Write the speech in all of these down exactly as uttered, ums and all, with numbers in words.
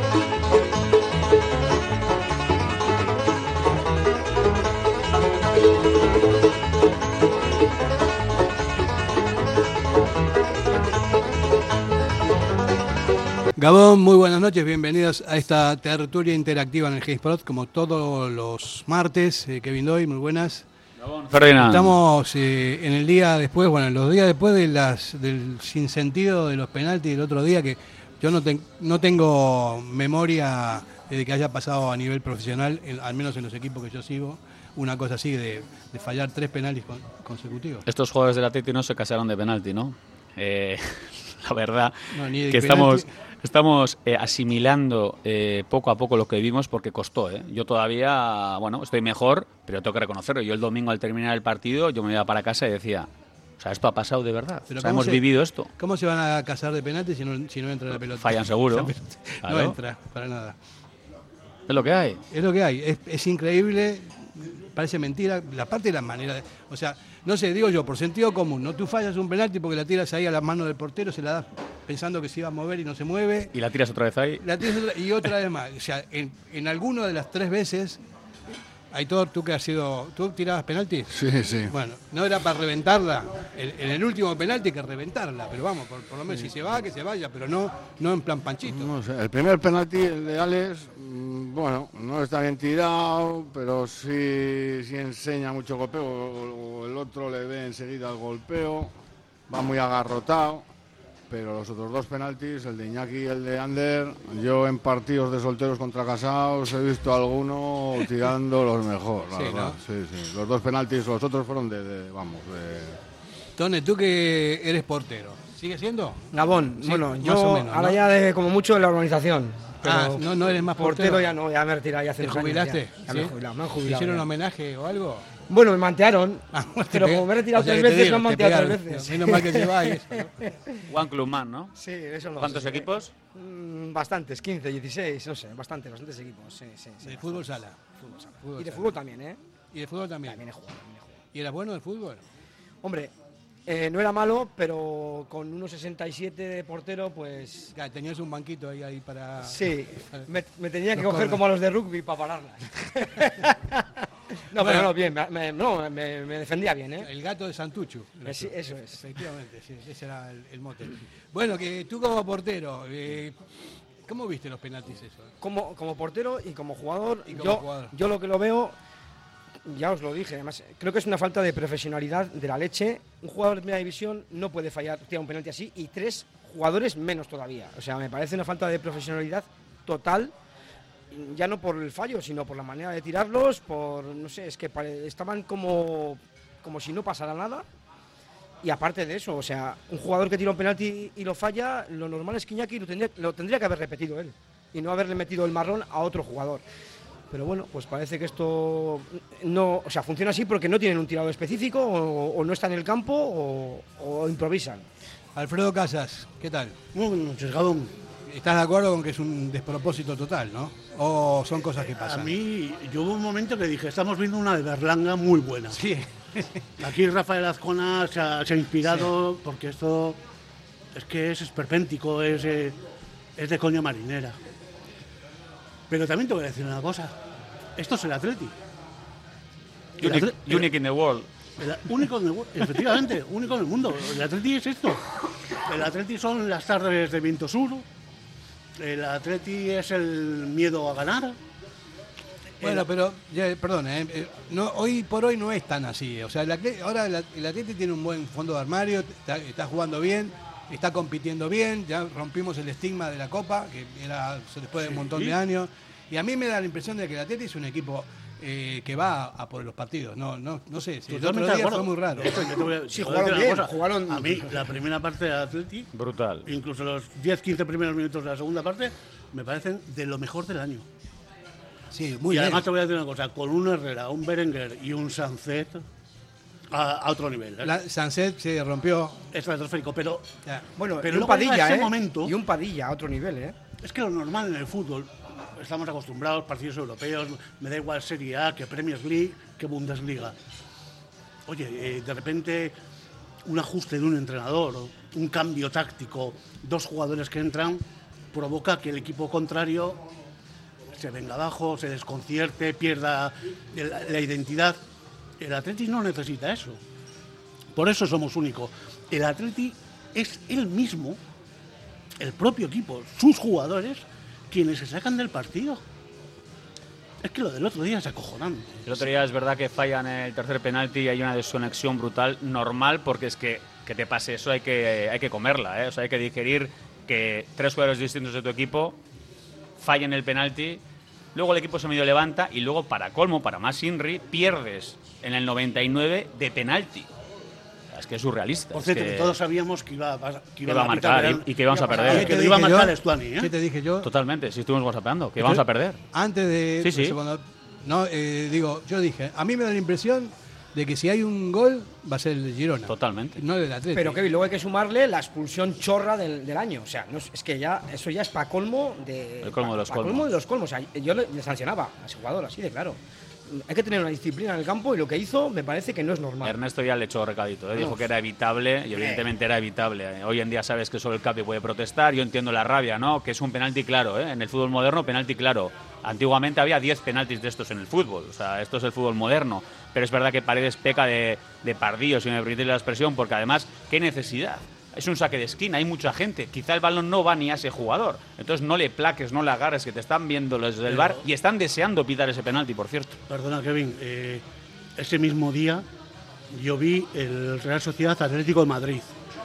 Gabón, muy buenas noches, bienvenidos a esta tertulia interactiva en el GameSpot, como todos los martes. eh, Kevin Doy, muy buenas. Gabón, Ferdinand. Estamos eh, en el día después, bueno, los días después de las, del sinsentido de los penaltis del otro día, que yo no, ten, no tengo memoria de que haya pasado a nivel profesional, en, al menos en los equipos que yo sigo, una cosa así de, de fallar tres penaltis con, consecutivos. Estos jugadores del Atleti no se casaron de penalti, ¿no? Eh, la verdad No, ni de que penalti. estamos... Estamos eh, asimilando eh, poco a poco lo que vimos porque costó. ¿eh? Yo todavía, bueno, estoy mejor, pero tengo que reconocerlo. Yo el domingo al terminar el partido, yo me iba para casa y decía, o sea, esto ha pasado de verdad. Pero o sea, ¿cómo hemos se- vivido esto. ¿Cómo se van a casar de penaltis si no, si no entra la pelota? Fallan seguro. La pelota Claro. No entra, para nada. Es lo que hay. Es lo que hay, es, es increíble, parece mentira, la parte de la manera, de, o sea, no sé, digo yo, por sentido común, ¿no? Tú fallas un penalti porque la tiras ahí a la mano del portero, se la das pensando que se iba a mover y no se mueve, Y la tiras otra vez ahí. la tiras otra- y otra vez más, o sea, en, en alguna de las tres veces, Aitor, tú que has sido, ¿tú tirabas penaltis? Sí, sí. Bueno, no era para reventarla, en, en el último penalti hay que reventarla, pero vamos, por, por lo menos si se va, que se vaya, pero no, no en plan panchito. No sé, el primer penalti, el de Alex, mmm, bueno, no está bien tirado, pero sí, sí enseña mucho golpeo, o, o el otro le ve enseguida el golpeo, va muy agarrotado, pero los otros dos penaltis, el de Iñaki y el de Ander, yo en partidos de solteros contra casados he visto a alguno tirando los mejor, la Sí, verdad. ¿no? Sí, sí. Los dos penaltis, los otros fueron de, de vamos, de... Tone, tú que eres portero, ¿sigue siendo? Gabón, Sí, bueno, más yo o menos, ahora ¿no? ya de como mucho de la organización. Pero Ah, no, no eres más portero. portero ya no, ya me he retirado ya hace ¿Te unos años jubilaste? Ya, ya ¿Sí? me he jubilado, me han ¿Te jubilado. hicieron un ya. homenaje o algo? Bueno, me mantearon, Ah, bueno, te pero pega- como me he retirado o sea, tres que te veces, digo, me han te manteado tres pegaron. veces. Menos mal que se va y eso, ¿no? One Club Man, ¿no? Sí, eso no ¿Cuántos sé. equipos? Mm, bastantes, quince, dieciséis, no sé, bastantes, bastantes equipos, sí, sí. sí De fútbol sala. Fútbol, sala. Fútbol Y de sala. fútbol también, ¿eh? Y de fútbol también. También he jugado, también he jugado. ¿Y eras bueno del fútbol? Hombre, eh, no era malo, pero con uno sesenta y siete de portero, pues... Claro, tenías un banquito ahí, ahí para... Sí, me, me tenía que Los coger corners. como a los de rugby para pararlas. no, Bueno. pero no, bien, me, me- no, me, me defendía bien, ¿eh? El gato de Santuchu. Eh, sí, eso es. Efectivamente, sí, ese era el, el mote. Bueno, que tú como portero, eh, ¿cómo viste los penaltis eso? Como, como portero y como jugador, Y como yo, jugador. yo lo que lo veo, ya os lo dije, además, creo que es una falta de profesionalidad de la leche. Un jugador de primera división no puede fallar, tirar un penalti así, y tres jugadores menos todavía. O sea, me parece una falta de profesionalidad total, ya no por el fallo, sino por la manera de tirarlos, por, no sé, es que pare- estaban como, como si no pasara nada. Y aparte de eso, o sea, un jugador que tira un penalti y lo falla, lo normal es que Iñaki lo tendría, lo tendría que haber repetido él y no haberle metido el marrón a otro jugador. Pero bueno, pues parece que esto no, o sea, funciona así porque no tienen un tirador específico o, o no está en el campo o, o improvisan. Alfredo Casas, ¿qué tal? Muy buenas noches, Gabón. ¿Estás de acuerdo con que es un despropósito total, no? ¿O son cosas que A pasan? mí, yo hubo un momento que dije, estamos viendo una de Berlanga muy buena. Sí. Aquí Rafael Azcona se ha, se ha inspirado porque esto es que es esperpéntico, es, eh, es de coña marinera. Pero también te voy a decir una cosa, esto es el Atleti. El Unique, Atle- el- unique in the world. el único en el mundo, efectivamente, único en el mundo. El Atleti es esto. El Atleti son las tardes de viento sur. El Atleti es el miedo a ganar. Bueno, pero, ya, perdón, eh, eh, no, hoy por hoy no es tan así. O sea, el Atleti- ahora el, el Atleti tiene un buen fondo de armario, está, está jugando bien, está compitiendo bien, ya rompimos el estigma de la Copa, que era después de un montón de años. Y a mí me da la impresión de que el Atleti es un equipo eh, que va a, a por los partidos. No, no, no sé, si el otro Totalmente de día acuerdo. fue muy raro. De hecho, yo te voy a- Sí, te voy a decir jugaron una bien, cosa. jugaron- A mí, la primera parte del Atleti, Brutal. incluso los diez quince primeros minutos de la segunda parte, me parecen de lo mejor del año. Sí, muy y bien. además te voy a decir una cosa, con un Herrera, un Berenguer y un Sancet a, a otro nivel. ¿eh? La, Sanset se rompió. Estratosférico, pero Ya. Bueno, Pero y un luego llega Padilla, ese ¿eh? momento- Y un Padilla a otro nivel, ¿eh? es que lo normal en el fútbol, estamos acostumbrados, partidos europeos, me da igual Serie A, que Premier League, que Bundesliga. Oye, eh, de repente un ajuste de un entrenador, un cambio táctico, dos jugadores que entran, provoca que el equipo contrario se venga abajo, se desconcierte, pierda la, la identidad. El Atleti no necesita eso. Por eso somos únicos. El Atleti es él mismo, el propio equipo, sus jugadores, quienes se sacan del partido. Es que lo del otro día es acojonante. El otro día es verdad que fallan el tercer penalti y hay una desconexión brutal, normal, porque es que que te pase eso hay que, hay que comerla, ¿eh? O sea, hay que digerir que tres jugadores distintos de tu equipo fallen el penalti, luego el equipo se medio levanta y luego, para colmo, para más Inri, pierdes en el noventa y nueve de penalti. Es que es surrealista. Por cierto, es que, que todos sabíamos que iba, que que iba, iba a marcar eran, y, y que íbamos a perder. Que lo iba a marcar Stuani, ¿eh? ¿Qué te dije yo? Totalmente, si estuvimos whatsappando, que íbamos a perder. Antes de... Sí, sí. Cuando, no, eh, digo, yo dije, a mí me da la impresión de que si hay un gol va a ser el Girona. Totalmente. No el Atlético. Pero Kevin, luego hay que sumarle la expulsión chorra del, del año. O sea, no, es que ya eso ya es para colmo de El colmo pa, de los pa colmos. colmo de los colmos. O sea, yo le, le sancionaba a ese jugador así de claro. Hay que tener una disciplina en el campo y lo que hizo me parece que no es normal. Ernesto ya le echó recadito, ¿eh? Dijo que era evitable y evidentemente era evitable. Hoy en día sabes que solo el Capi puede protestar, yo entiendo la rabia, ¿no? Que es un penalti claro, ¿eh? En el fútbol moderno, penalti claro. Antiguamente había diez penaltis de estos en el fútbol, o sea, esto es el fútbol moderno. Pero es verdad que Paredes peca de, de pardillo, si me permitís la expresión, porque además, ¿qué necesidad? Es un saque de esquina, hay mucha gente. Quizá el balón no va ni a ese jugador. Entonces no le plaques, no le agarres, que te están viendo los del V A R y están deseando pitar ese penalti, por cierto. Perdona, Kevin. Eh, ese mismo día yo vi el Real Sociedad Atlético de Madrid.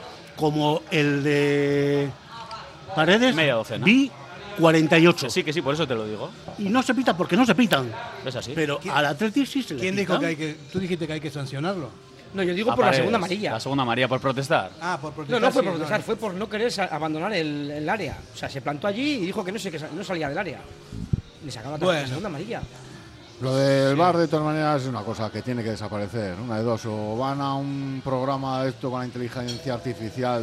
Como el de Paredes, Media docena. vi cuarenta y ocho. Sí, que sí, por eso te lo digo. Y no se pita porque no se pitan. Es así. Pero al Atlético sí se le ¿Quién pitan. dijo que hay que...? Tú dijiste que hay que sancionarlo. No, yo digo A por la Paredes, segunda amarilla. La segunda amarilla por protestar. Ah, por No, protestar. no fue sí, por protestar, no. fue por no querer sa- abandonar el, el área. O sea, se plantó allí y dijo que no sé que sa- no salía del área. Le sacaron la Bueno. segunda amarilla. Lo del V A R de todas maneras es una cosa que tiene que desaparecer, una de dos, o van a un programa de esto con la inteligencia artificial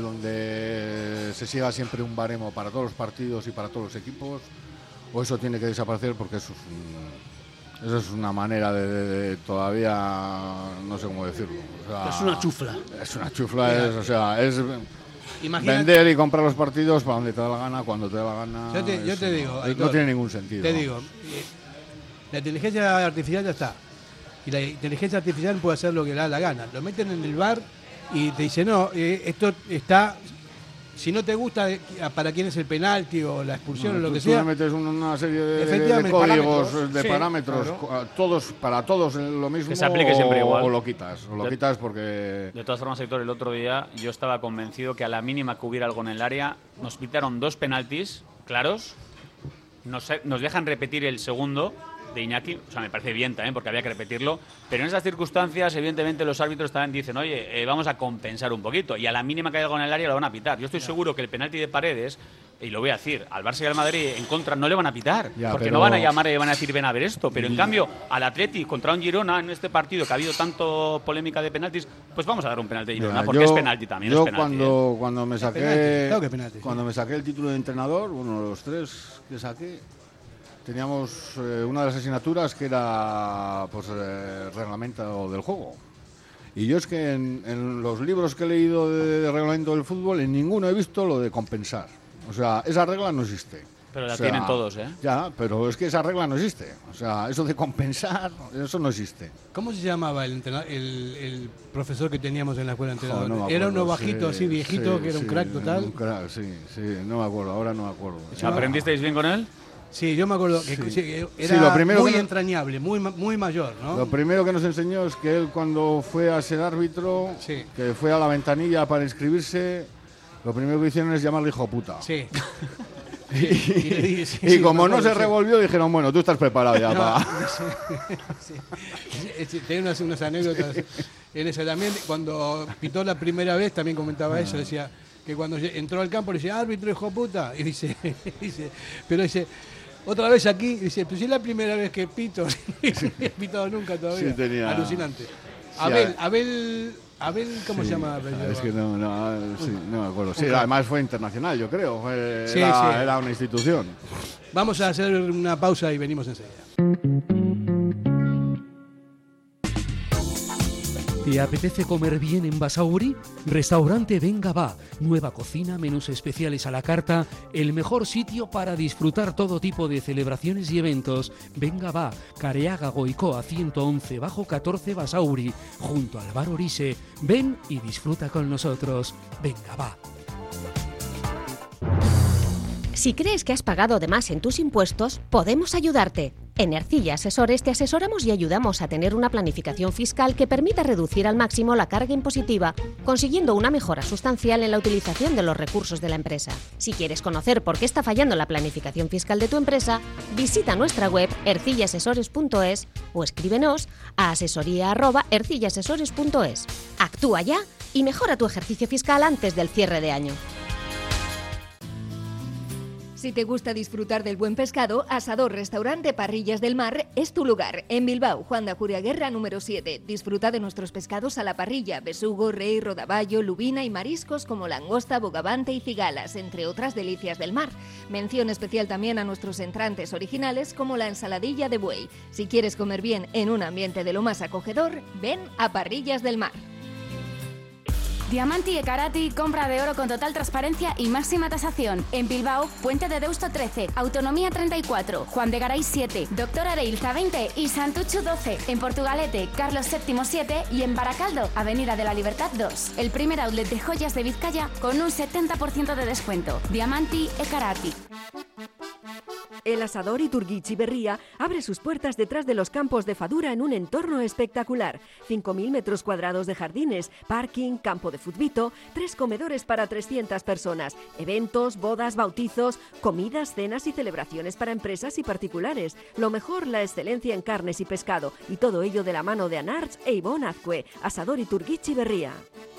donde se siga siempre un baremo para todos los partidos y para todos los equipos, o eso tiene que desaparecer porque eso es, un, eso es una manera de, de- de todavía, no sé cómo decirlo. O sea, Es una chufla. Es una chufla, es, o sea, es Imagínate- vender y comprar los partidos para donde te da la gana, cuando te da la gana. Yo te, yo eso te digo, no, Aitor, no tiene ningún sentido. Te digo, eh, la inteligencia artificial ya está. Y la inteligencia artificial puede hacer lo que le da la gana. Lo meten en el bar y te dicen, no, eh, esto está... Si no te gusta eh, para quién es el penalti o la expulsión No, o lo tú- que tú sea... le metes un- una serie de, de Efectivamente, códigos, parámetros. de Sí, parámetros, claro. co- a todos, para todos lo mismo, Que se aplique siempre o, igual. o lo quitas, o lo De- quitas porque... De todas formas, Héctor, el otro día yo estaba convencido que a la mínima que hubiera algo en el área, nos pitaron dos penaltis claros, nos, nos dejan repetir el segundo de Iñaki, o sea, me parece bien también porque había que repetirlo, pero en esas circunstancias, evidentemente, los árbitros también dicen, oye, eh, vamos a compensar un poquito, y a la mínima que haya algo en el área lo van a pitar. Yo estoy seguro que el penalti de Paredes, y lo voy a decir, al Barça y al Madrid en contra no le van a pitar, Ya, porque pero- no van a llamar y van a decir, ven a ver esto, pero en cambio, al Atleti contra un Girona en este partido, que ha habido tanto polémica de penaltis, pues vamos a dar un penalti de Girona, Mira, porque yo- es penalti también, Yo es penalti. cuando, ¿eh? cuando me saqué penalti, claro que penalti, sí. cuando me saqué el título de entrenador, uno de los tres que saqué, teníamos eh, una de las asignaturas que era pues eh, reglamento del juego. Y yo es que en, en los libros que he leído de, de reglamento del fútbol, en ninguno he visto lo de compensar. O sea, esa regla no existe. Pero la O sea, tienen todos, ¿eh? Ya, pero es que esa regla no existe. O sea, eso de compensar, eso no existe. ¿Cómo se llamaba el, entrenador- el, el profesor que teníamos en la escuela de entrenadores? Joder, no me Era uno acuerdo, bajito, sí, así viejito, sí, que era un sí, crack total. un crack, sí, sí, no me acuerdo, ahora no me acuerdo. ¿Aprendisteis bien con él? Sí, yo me acuerdo que Sí. sí, que era Sí, lo primero muy que no- entrañable, muy, ma- muy mayor, ¿no? Lo primero que nos enseñó es que él cuando fue a ser árbitro, Sí. que fue a la ventanilla para inscribirse, lo primero que hicieron es llamarle hijo puta. Sí. Y, Y le dije, sí, y sí, como me no acuerdo, se sí. revolvió, dijeron, bueno, tú estás preparado ya No, para... sí, sí. Sí, tenía unas, unas anécdotas en esa también. Cuando pitó la primera vez, también comentaba eso. Decía que cuando lle- entró al campo le decía, árbitro, hijo puta. Y dice, dice pero dice, otra vez aquí. Y dice, pues si es la primera vez que pito. Y no había pitado nunca todavía. Sí, tenía- Alucinante. Abel, a- Abel, Abel, ¿cómo Sí. se llama? Abel? Ah, es que no, no, sí, no me acuerdo. Sí, Un crack. además fue internacional, yo creo. Fue- Sí, era, sí. era una institución. Vamos a hacer una pausa y venimos enseguida. ¿Te apetece comer bien en Basauri? Restaurante Venga Va. Nueva cocina, menús especiales a la carta, el mejor sitio para disfrutar todo tipo de celebraciones y eventos. Venga Va, Careaga Goicoa ciento once bajo catorce Basauri, junto al bar Orise. Ven y disfruta con nosotros. Venga Va. Si crees que has pagado de más en tus impuestos, podemos ayudarte. En Ercilla Asesores te asesoramos y ayudamos a tener una planificación fiscal que permita reducir al máximo la carga impositiva, consiguiendo una mejora sustancial en la utilización de los recursos de la empresa. Si quieres conocer por qué está fallando la planificación fiscal de tu empresa, visita nuestra web ercilla asesores punto es o escríbenos a asesoría arroba ercilla asesores punto es. Actúa ya y mejora tu ejercicio fiscal antes del cierre de año. Si te gusta disfrutar del buen pescado, Asador Restaurante Parrillas del Mar es tu lugar. En Bilbao, Juan de Ajuriaguerra número siete. Disfruta de nuestros pescados a la parrilla, besugo, rey, rodaballo, lubina y mariscos como langosta, bogavante y cigalas, entre otras delicias del mar. Mención especial también a nuestros entrantes originales como la ensaladilla de buey. Si quieres comer bien en un ambiente de lo más acogedor, ven a Parrillas del Mar. Diamanti e Karati, compra de oro con total transparencia y máxima tasación. En Bilbao, Puente de Deusto trece, Autonomía treinta y cuatro, Juan de Garay siete, Doctor Areilza veinte y Santucho doce. En Portugalete, Carlos séptimo siete y en Baracaldo, Avenida de la Libertad dos. El primer outlet de joyas de Vizcaya con un setenta por ciento de descuento. Diamanti e Karati. El asador Iturguichi Berría abre sus puertas detrás de los campos de Fadura en un entorno espectacular. cinco mil metros cuadrados de jardines, parking, campo de futbito, tres comedores para trescientas personas, eventos, bodas, bautizos, comidas, cenas y celebraciones para empresas y particulares. Lo mejor, la excelencia en carnes y pescado, y todo ello de la mano de Anarch e Ivonne Azcue. Asador Iturguichi Berría.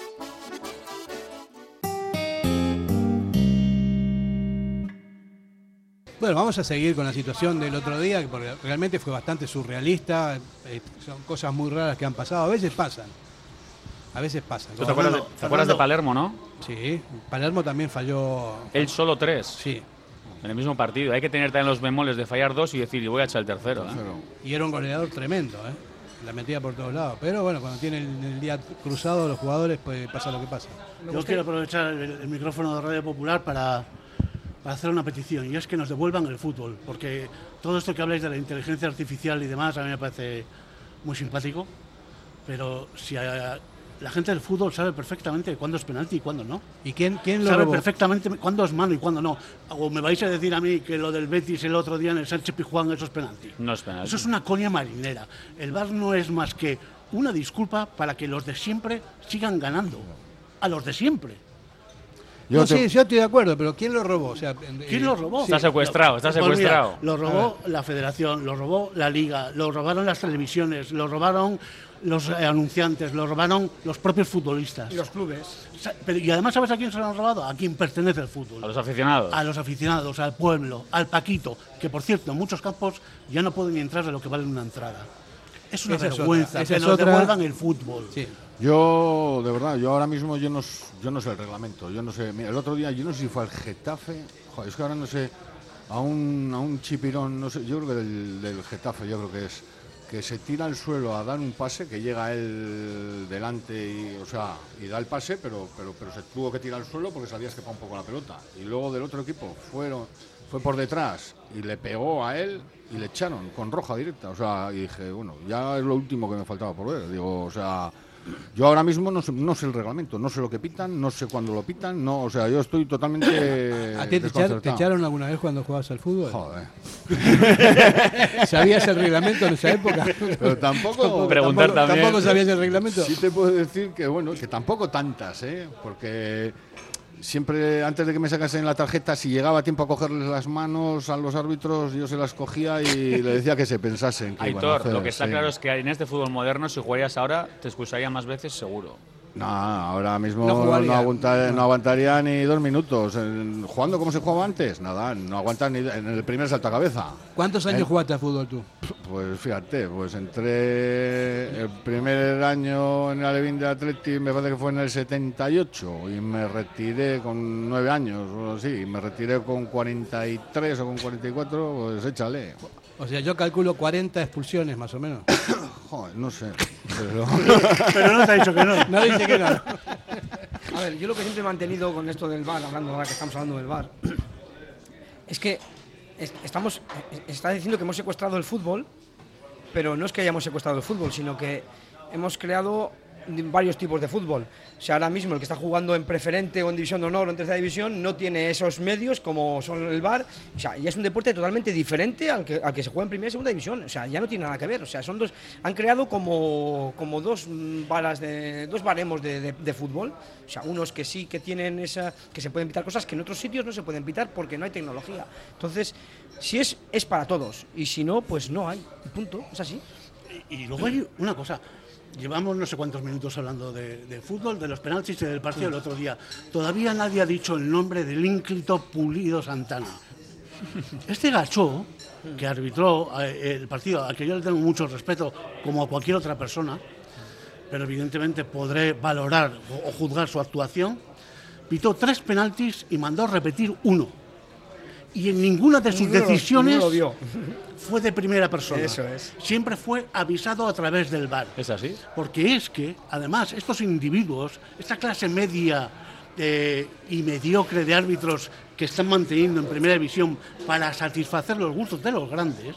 Bueno, vamos a seguir con la situación del otro día, porque realmente fue bastante surrealista. Eh, son cosas muy raras que han pasado. A veces pasan. A veces pasan. ¿Tú te acuerdas, de, ¿te acuerdas de Palermo, no? Sí, Palermo también falló. Él solo tres. Sí. En el mismo partido. Hay que tener también los bemoles de fallar dos y decir, y voy a echar el tercero. ¿eh? Y era un goleador tremendo, ¿eh? La metía por todos lados. Pero bueno, cuando tienen el, el día cruzado los jugadores, pues pasa lo que pasa. Yo quiero aprovechar el, el micrófono de Radio Popular para... para hacer una petición, y es que nos devuelvan el fútbol, porque todo esto que habláis de la inteligencia artificial y demás a mí me parece muy simpático, pero si a, la gente del fútbol sabe perfectamente cuándo es penalti y cuándo no. ¿Y quién, quién lo sabe robó? perfectamente cuándo es mano y cuándo no. O me vais a decir a mí que lo del Betis el otro día en el Sánchez Pizjuán, eso es penalti. No es penalti. Eso es una coña marinera. El V A R no es más que una disculpa para que los de siempre sigan ganando. A los de siempre. Yo no, te... sí, yo estoy de acuerdo, pero ¿quién lo robó? O sea, ¿quién eh, lo robó? Está secuestrado, está pues secuestrado. Mira, lo robó la Federación, lo robó la Liga, lo robaron las televisiones, lo robaron los eh, anunciantes, lo robaron los propios futbolistas. Y los clubes. Pero, y además, ¿sabes a quién se lo han robado? A quien pertenece el fútbol. A los aficionados. A los aficionados, al pueblo, al Paquito, que por cierto, en muchos campos ya no pueden ni entrar de lo que vale una entrada. Es una esa vergüenza es que es nos otra... devuelvan el fútbol. Sí. Yo, de verdad, yo ahora mismo yo no, yo no sé el reglamento, yo no sé, mira, el otro día yo no sé si fue al Getafe, joder, es que ahora no sé, a un, a un chipirón, no sé, yo creo que del, del Getafe, yo creo que es, que se tira al suelo a dar un pase, que llega él delante y, o sea, y da el pase, pero, pero, pero se tuvo que tirar al suelo porque sabía que un poco la pelota, y luego del otro equipo fueron, fue por detrás y le pegó a él y le echaron con roja directa, o sea, y dije, bueno, ya es lo último que me faltaba por ver, digo, o sea... Yo ahora mismo no sé, no sé el reglamento, no sé lo que pitan, no sé cuándo lo pitan, no, o sea, yo estoy totalmente ¿A ti te, echar, te echaron alguna vez cuando jugabas al fútbol? Joder. ¿Sabías el reglamento en esa época? Pero tampoco... Preguntar tampoco, también. ¿Tampoco sabías el reglamento? Sí te puedo decir que, bueno, que tampoco tantas, ¿eh? Porque... Siempre, antes de que me sacasen la tarjeta, si llegaba tiempo a cogerles las manos a los árbitros, yo se las cogía y le decía que se pensasen. Que Aitor, iban a hacer, lo que está sí. claro es que en este fútbol moderno, si jugarías ahora, te expulsarían más veces seguro. No, ahora mismo no, no, aguanta, no aguantaría ni dos minutos. En, jugando como se jugaba antes, nada, no aguanta ni en el primer salto a cabeza. ¿Cuántos años ¿Eh? jugaste a fútbol tú? Pues fíjate, pues entré el primer año en el Alevín de Atleti, me parece que fue en el setenta y ocho, y me retiré con nueve años, o así, y me retiré con cuarenta y tres o con cuarenta y cuatro, pues échale. O sea, yo calculo cuarenta expulsiones más o menos. Joder, no sé. Pero, pero no te ha dicho que no. No dice que no. A ver, yo lo que siempre he mantenido con esto del V A R, hablando ahora que estamos hablando del V A R, es que estamos, está diciendo que hemos secuestrado el fútbol, pero no es que hayamos secuestrado el fútbol, sino que hemos creado varios tipos de fútbol. O sea, ahora mismo el que está jugando en preferente o en división de honor o en tercera división no tiene esos medios como son el V A R. O sea, y es un deporte totalmente diferente al que, al que se juega en primera y segunda división. O sea, ya no tiene nada que ver. O sea, son dos, han creado como, como dos varas de, dos baremos de, de, de fútbol. O sea, unos que sí que tienen esa, que se pueden pitar cosas que en otros sitios no se pueden pitar porque no hay tecnología. Entonces, si es, es para todos. Y si no, pues no hay. Punto. Es así. Y, y luego hay una cosa. Llevamos no sé cuántos minutos hablando de, de fútbol, de los penaltis y del partido del otro día. Todavía nadie ha dicho el nombre del ínclito Pulido Santana. Este gachó, que arbitró el partido, al que yo le tengo mucho respeto, como a cualquier otra persona, pero evidentemente podré valorar o juzgar su actuación, pitó tres penaltis y mandó repetir uno. Y en ninguna de sus Ninguno decisiones lo, lo fue de primera persona. Eso es. Siempre fue avisado a través del V A R. ¿Es así? Porque es que, además, estos individuos, esta clase media eh, y mediocre de árbitros que están manteniendo en primera división para satisfacer los gustos de los grandes,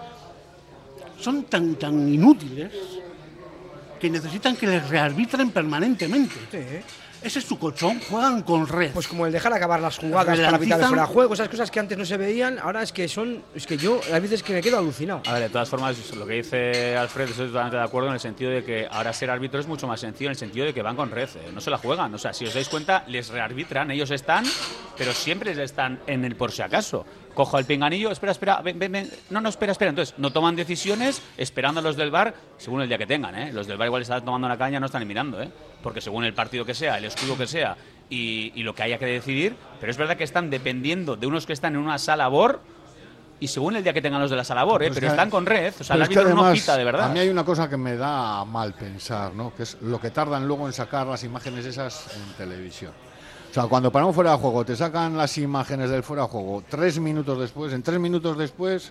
son tan, tan inútiles que necesitan que les rearbitren permanentemente. Sí. Ese es su colchón, juegan con red. Pues como el dejar acabar las jugadas para evitar el fuera de juego, esas cosas que antes no se veían, ahora es que son, es que yo a veces que me quedo alucinado. A ver, de todas formas, lo que dice Alfred, estoy totalmente de acuerdo en el sentido de que ahora ser árbitro es mucho más sencillo, en el sentido de que van con red, ¿eh? No se la juegan. O sea, si os dais cuenta, les rearbitran, ellos están, pero siempre están en el por si acaso. Cojo el pinganillo, espera, espera, ven, ven, ven. No, no, espera, espera. Entonces, no toman decisiones esperando a los del V A R según el día que tengan, ¿eh? Los del V A R igual están tomando una caña, no están ni mirando, ¿eh? Porque según el partido que sea, el escudo que sea y, y lo que haya que decidir, pero es verdad que están dependiendo de unos que están en una sala B O R y según el día que tengan los de la sala B O R, ¿eh? Pues Pero que, están con red, o sea, el es que árbitro además, no quita de verdad. A mí hay una cosa que me da mal pensar, ¿no? Que es lo que tardan luego en sacar las imágenes esas en televisión. O sea, cuando paramos fuera de juego, te sacan las imágenes del fuera de juego tres minutos después, en tres minutos después,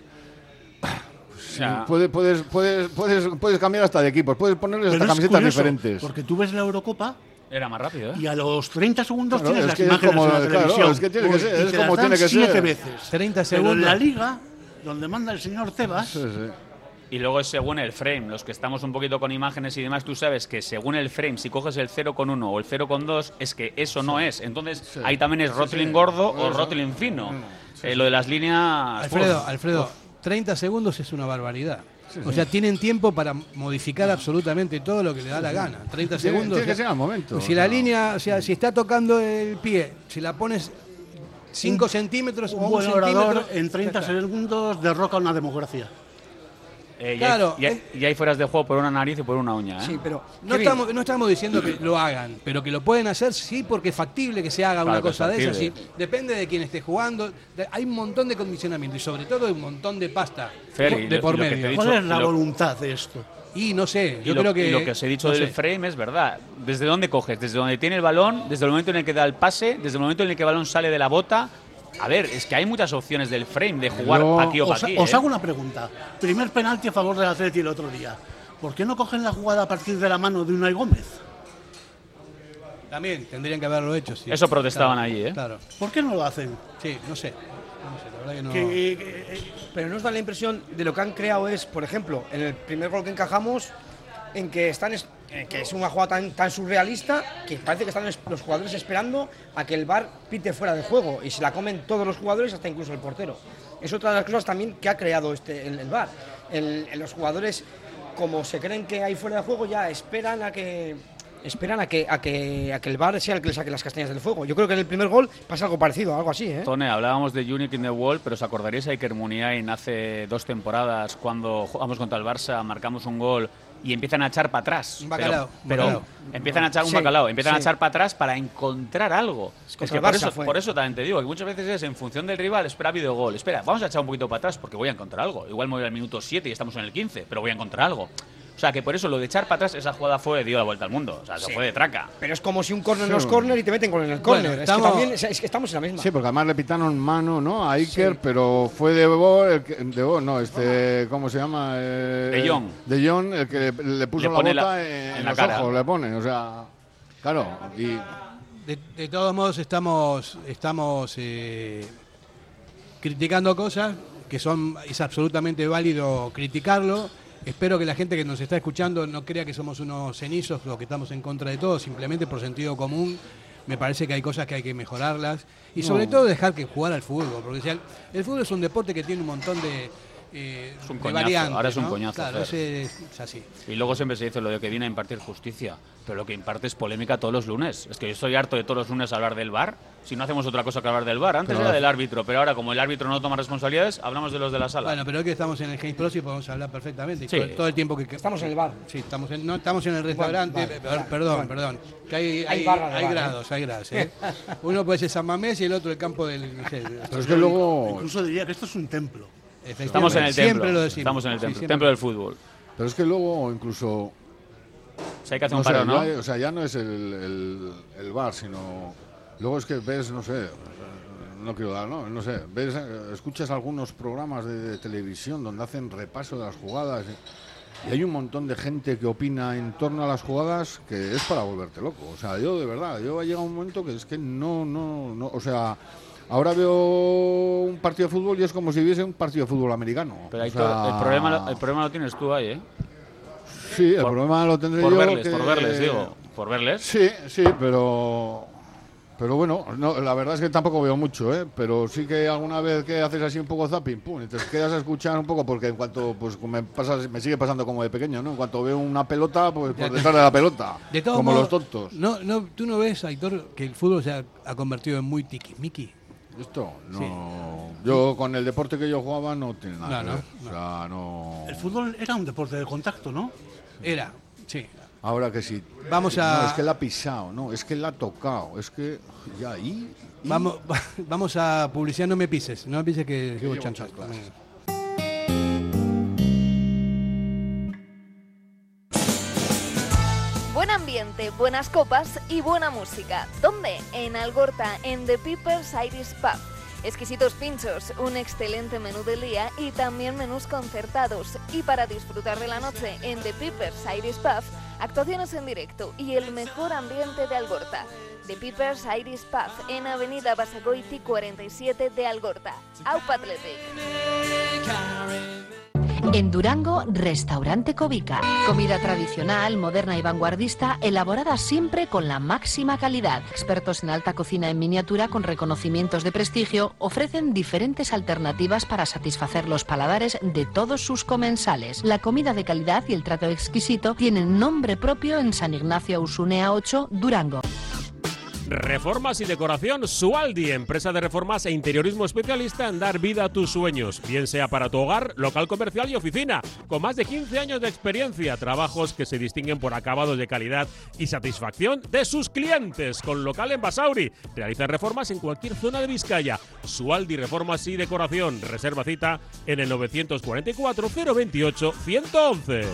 pues, ya. puedes, puedes, puedes, puedes, puedes cambiar hasta de equipos, puedes ponerles hasta camisetas curioso, diferentes. Porque tú ves la Eurocopa Era más rápido, ¿eh? y a los treinta segundos Claro, tienes es las que es imágenes como- en la claro, televisión. es que tiene que ser, Y es te como las dan tiene que siete ser. veces. treinta Pero en segundos. la Liga, donde manda el señor Tebas, Sí, sí. Y luego es según el frame, los que estamos un poquito con imágenes y demás, tú sabes que según el frame, si coges el cero coma uno o el cero coma dos, es que eso no es. Entonces, Sí. ahí también es Sí, Rotling sí. gordo Por o eso. Rotling fino. Sí, Eh, sí. lo de las líneas... Alfredo, uf, Alfredo, uf. treinta segundos es una barbaridad. Sí, O sí. sea, tienen tiempo para modificar absolutamente todo lo que le da la gana. treinta Tiene- segundos. tiene que o sea, ser al momento, Si o la sea. línea, o sea, si está tocando el pie, si la pones cinco centímetros o un un buen orador centímetro, en treinta ya está. segundos derroca una democracia. Eh, y, Claro, hay, y, hay, eh. y hay fueras de juego por una nariz y por una uña, ¿eh? Sí, pero No Kevin, estamos, no estamos diciendo que lo hagan, pero que lo pueden hacer, sí, porque es factible que se haga Claro una que es cosa de esas. factible. Sí, depende de quién esté jugando. de- hay un montón de condicionamiento y sobre todo hay un montón de pasta Fer, por- y de lo- por y lo que te he medio. dicho- ¿Cuál es la lo- voluntad de esto? Y no sé, Y yo lo, creo que... y lo que os he dicho no del sé. frame es verdad. ¿Desde dónde coges? Desde donde tiene el balón, desde el momento en el que da el pase, desde el momento en el que el balón sale de la bota. A ver, es que hay muchas opciones del frame de jugar Yo- pa' aquí o pa' Os, aquí. os ¿eh? hago una pregunta. Primer penalti a favor del Atleti el otro día. ¿Por qué no cogen la jugada a partir de la mano de Unai Gómez? También tendrían que haberlo hecho. Sí. Eso protestaban Claro, allí, ¿eh? Claro, ¿Por qué no lo hacen? sí, no sé. No sé, la verdad que no... Que- que- pero nos da la impresión de lo que han creado es, por ejemplo, en el primer gol que encajamos, en que están es- en que es una jugada tan, tan surrealista que parece que están es- los jugadores esperando a que el V A R pite fuera de juego y se la comen todos los jugadores, hasta incluso el portero. Es otra de las cosas también que ha creado este el, el V A R. El- el- los jugadores, como se creen que hay fuera de juego, ya esperan a que esperan a que a que a que el V A R sea el que le saque las castañas del fuego. Yo creo que en el primer gol pasa algo parecido, algo así, ¿eh? Tone, hablábamos de Unique in the Wall, pero os acordaréis a Iker Muniain hace dos temporadas cuando jugamos contra el Barça, marcamos un gol y empiezan a echar para atrás. Un bacalao, Pero, un pero bacalao. empiezan a echar un Sí, bacalao, empiezan a sí. echar para atrás para encontrar algo. Es, contra que el por Barça eso, fue. por eso también te digo que muchas veces es en función del rival, espera videogol, espera, vamos a echar un poquito para atrás porque voy a encontrar algo. Igual me voy al minuto siete y estamos en el quince, pero voy a encontrar algo. O sea que por eso lo de echar para atrás, esa jugada fue dio la vuelta al mundo. O sea, se Sí. fue de traca. Pero es como si un córner Sí, no es bueno. córner y te meten gol en el Bueno, córner. estamos- Es que también es, es que estamos en la misma. Sí, porque además le pitaron mano, ¿no? A Iker, Sí. pero fue de gol, el que, de Boer, no, este, ¿cómo se llama? Eh, De Jong. De Jong, el que le, le puso Le la pone bota la- en, en en la los cara. ojos, le pone, o sea, claro, y De, de todos modos estamos, estamos eh, criticando cosas que son es absolutamente válido criticarlo. Espero que la gente que nos está escuchando no crea que somos unos cenizos o que estamos en contra de todo, simplemente por sentido común. Me parece que hay cosas que hay que mejorarlas y sobre No. todo dejar que jugar al fútbol, porque o sea, el fútbol es un deporte que tiene un montón de, eh, Es un de coñazo, variantes. ahora es un ¿no? coñazo, Claro, Fer. ese es, es así. Y luego siempre se dice lo de que viene a impartir justicia, pero lo que imparte es polémica todos los lunes. Es que yo estoy harto de todos los lunes hablar del V A R, si no hacemos otra cosa que hablar del V A R. Antes Pero- era del árbitro, pero ahora como el árbitro no toma responsabilidades, hablamos de los de la sala. Bueno, pero hoy que estamos en el Games Pro sí podemos hablar perfectamente. y Sí. Todo, todo el tiempo que que- Estamos en el bar. Sí, estamos en, no estamos en el restaurante. Bueno, vale, per- vale, perdón, bueno. perdón. Que hay, Hay hay, barra de hay bar, ¿eh? grados, hay grados. ¿eh? Uno puede ser San Mamés y el otro el campo del. No sé, pero es que luego, Incluso diría que esto es un templo. efectivamente, Estamos en el siempre templo, lo decimos. estamos en el Sí, templo, siempre. templo del fútbol. pero es que luego incluso, O sea, hay que hacer no un sé, paro, ¿no? ya- o sea, ya no es el, el, el V A R, sino, luego es que ves, no sé, no quiero dar, no, no sé, ves, eh, escuchas algunos programas de, de televisión donde hacen repaso de las jugadas y, y hay un montón de gente que opina en torno a las jugadas que es para volverte loco. O sea, yo de verdad, yo ha llegado un momento que es que no, no, no, o sea, ahora veo un partido de fútbol y es como si viese un partido de fútbol americano. Pero hay O sea, todo- el, problema, lo- el problema lo tienes tú ahí, ¿eh? sí, el por- problema lo tendré Por yo. verles, que- por verles, digo. Por verles. Sí, sí, pero pero bueno, no, la verdad es que tampoco veo mucho, ¿eh? Pero sí que alguna vez que haces así un poco zapping, pum, y te quedas a escuchar un poco porque en cuanto pues me pasa, me sigue pasando como de pequeño, ¿no? En cuanto veo una pelota, pues por detrás de la pelota, De todos como modos, los tontos. No, no, ¿tú no ves, Aitor, que el fútbol se ha, ha convertido en muy tiquismiqui? Esto no. Sí. Yo con el deporte que yo jugaba no tiene nada No, que no, ver. O sea, no. El fútbol era un deporte de contacto, ¿no? Era, sí. Ahora que sí. Vamos a- No, es que la ha pisado, no, es que la ha tocado, es que ya y, y- Vamos, vamos a publicidad, no me pises, no me pises que llevo chanchas. Buen ambiente, buenas copas y buena música. ¿Dónde? En Algorta, en The People's Irish Pub. Exquisitos pinchos, un excelente menú del día y también menús concertados. Y para disfrutar de la noche en The People's Irish Pub, actuaciones en directo y el mejor ambiente de Algorta. The People's Irish Pub en Avenida Basagoiti cuarenta y siete de Algorta. Aupa Athletic. En Durango, Restaurante Covica. Comida tradicional, moderna y vanguardista, elaborada siempre con la máxima calidad. Expertos en alta cocina en miniatura con reconocimientos de prestigio ofrecen diferentes alternativas para satisfacer los paladares de todos sus comensales. La comida de calidad y el trato exquisito tienen nombre propio en San Ignacio Ausunea ocho, Durango. Reformas y decoración Sualdi, empresa de reformas e interiorismo especialista en dar vida a tus sueños, bien sea para tu hogar, local comercial y oficina. Con más de quince años de experiencia, trabajos que se distinguen por acabados de calidad y satisfacción de sus clientes. Con local en Basauri, realizan reformas en cualquier zona de Vizcaya. Sualdi Reformas y Decoración, reserva cita en el novecientos cuarenta y cuatro, cero veintiocho, ciento once.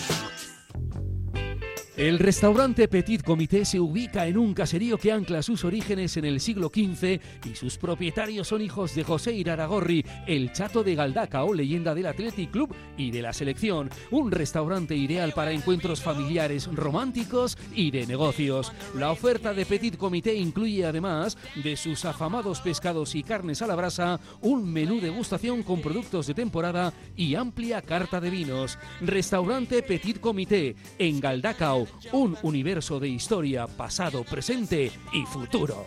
El restaurante Petit Comité se ubica en un caserío que ancla sus orígenes en el siglo quince y sus propietarios son hijos de José Iraragorri, el Chato de Galdacao, leyenda del Athletic Club y de la selección. Un restaurante ideal para encuentros familiares, románticos y de negocios. La oferta de Petit Comité incluye, además de sus afamados pescados y carnes a la brasa, un menú degustación con productos de temporada y amplia carta de vinos. Restaurante Petit Comité en Galdacao. Un universo de historia, pasado, presente y futuro.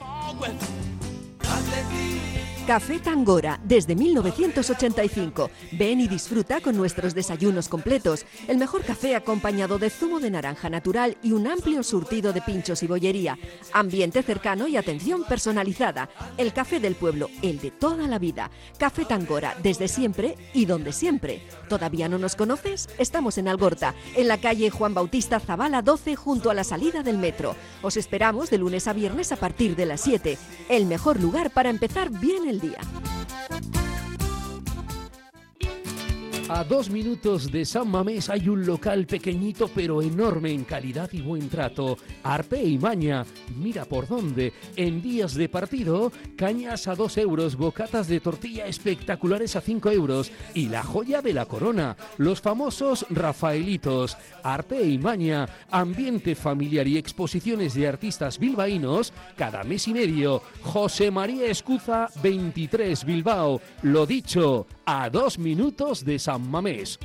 Café Tangora, desde mil novecientos ochenta y cinco. Ven y disfruta con nuestros desayunos completos. El mejor café acompañado de zumo de naranja natural y un amplio surtido de pinchos y bollería. Ambiente cercano y atención personalizada. El café del pueblo, el de toda la vida. Café Tangora, desde siempre y donde siempre. ¿Todavía no nos conoces? Estamos en Algorta, en la calle Juan Bautista Zavala doce, junto a la salida del metro. Os esperamos de lunes a viernes a partir de las siete. El mejor lugar para empezar bien el día. A dos minutos de San Mamés hay un local pequeñito pero enorme en calidad y buen trato. Arte y maña, mira por dónde. En días de partido, cañas a dos euros, bocatas de tortilla espectaculares a cinco euros y la joya de la corona, los famosos Rafaelitos. Arte y maña, ambiente familiar y exposiciones de artistas bilbaínos cada mes y medio. José María Escuza, veintitrés, Bilbao. Lo dicho, a dos minutos de San Mamés.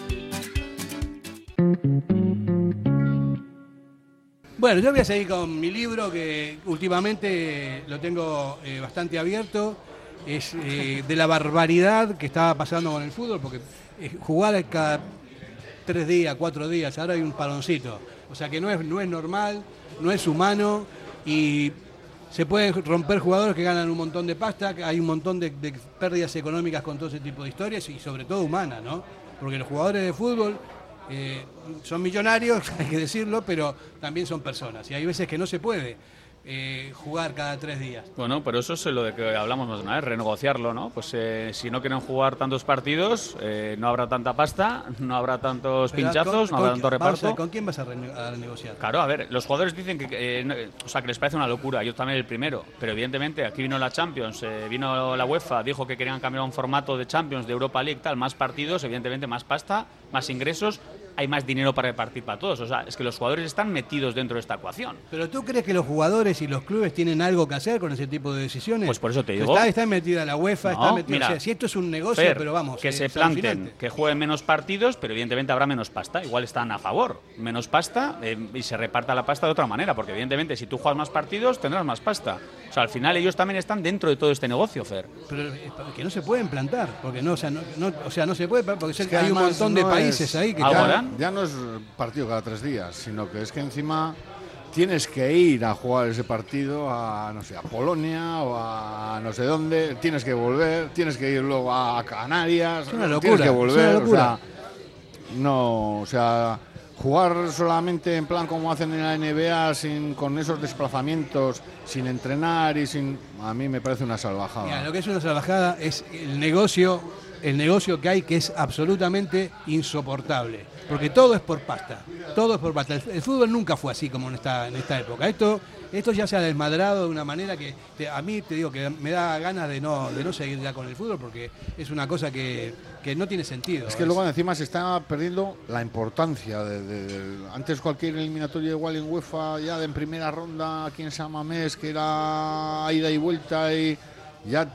Bueno, yo voy a seguir con mi libro que últimamente lo tengo eh, bastante abierto. Es eh, de la barbaridad que estaba pasando con el fútbol, porque eh, jugar cada tres días, cuatro días, ahora hay un paloncito. O sea que no es, no es normal, no es humano y se pueden romper jugadores que ganan un montón de pasta, que hay un montón de, de pérdidas económicas con todo ese tipo de historias y sobre todo humanas, ¿no? Porque los jugadores de fútbol eh, son millonarios, hay que decirlo, pero también son personas y hay veces que no se puede eh, jugar cada tres días. Bueno, pero eso es lo de que hablamos más de una vez, renegociarlo, ¿no? Pues eh, si no quieren jugar tantos partidos, eh, no habrá tanta pasta, no habrá tantos pero pinchazos, con, no habrá tanto reparto. Ver, ¿con quién vas a, rene a renegociar? Claro, a ver, los jugadores dicen que, eh, no, o sea, que les parece una locura, yo también el primero, pero evidentemente aquí vino la Champions, eh, vino la UEFA, dijo que querían cambiar un formato de Champions, de Europa League, tal, más partidos, evidentemente más pasta, más ingresos, hay más dinero para repartir para todos. O sea, es que los jugadores están metidos dentro de esta ecuación. ¿Pero tú crees que los jugadores y los clubes tienen algo que hacer con ese tipo de decisiones? Pues por eso te digo. Está, está metida la UEFA, no, está metida... Mira, o sea, si esto es un negocio, Fer, pero vamos... Que eh, se planten, que jueguen menos partidos, pero evidentemente habrá menos pasta. Igual están a favor. Menos pasta eh, y se reparta la pasta de otra manera, porque evidentemente si tú juegas más partidos, tendrás más pasta. O sea, al final ellos también están dentro de todo este negocio, Fer. Pero eh, que no se pueden plantar, porque no, o sea, no, no, o sea, no se puede, porque es que hay un montón no de países es, ahí que... Ya, ya no es partido cada tres días, sino que es que encima tienes que ir a jugar ese partido a, no sé, a Polonia o a no sé dónde, tienes que volver, tienes que ir luego a Canarias, es una locura, tienes que volver, es una locura. O sea, no, o sea, jugar solamente en plan como hacen en la N B A, sin, con esos desplazamientos, sin entrenar y sin... A mí me parece una salvajada. Mira, lo que es una salvajada es el negocio, el negocio que hay, que es absolutamente insoportable. Porque todo es por pasta, todo es por pasta. El, el fútbol nunca fue así como en esta, en esta época. Esto, esto ya se ha desmadrado de una manera que te, a mí te digo que me da ganas de no, de no seguir ya con el fútbol porque es una cosa que, que no tiene sentido. Es que luego encima se está perdiendo la importancia. De, de, de, antes cualquier eliminatorio igual en UEFA, ya de en primera ronda aquí en San Mamés, que era ida y vuelta y ya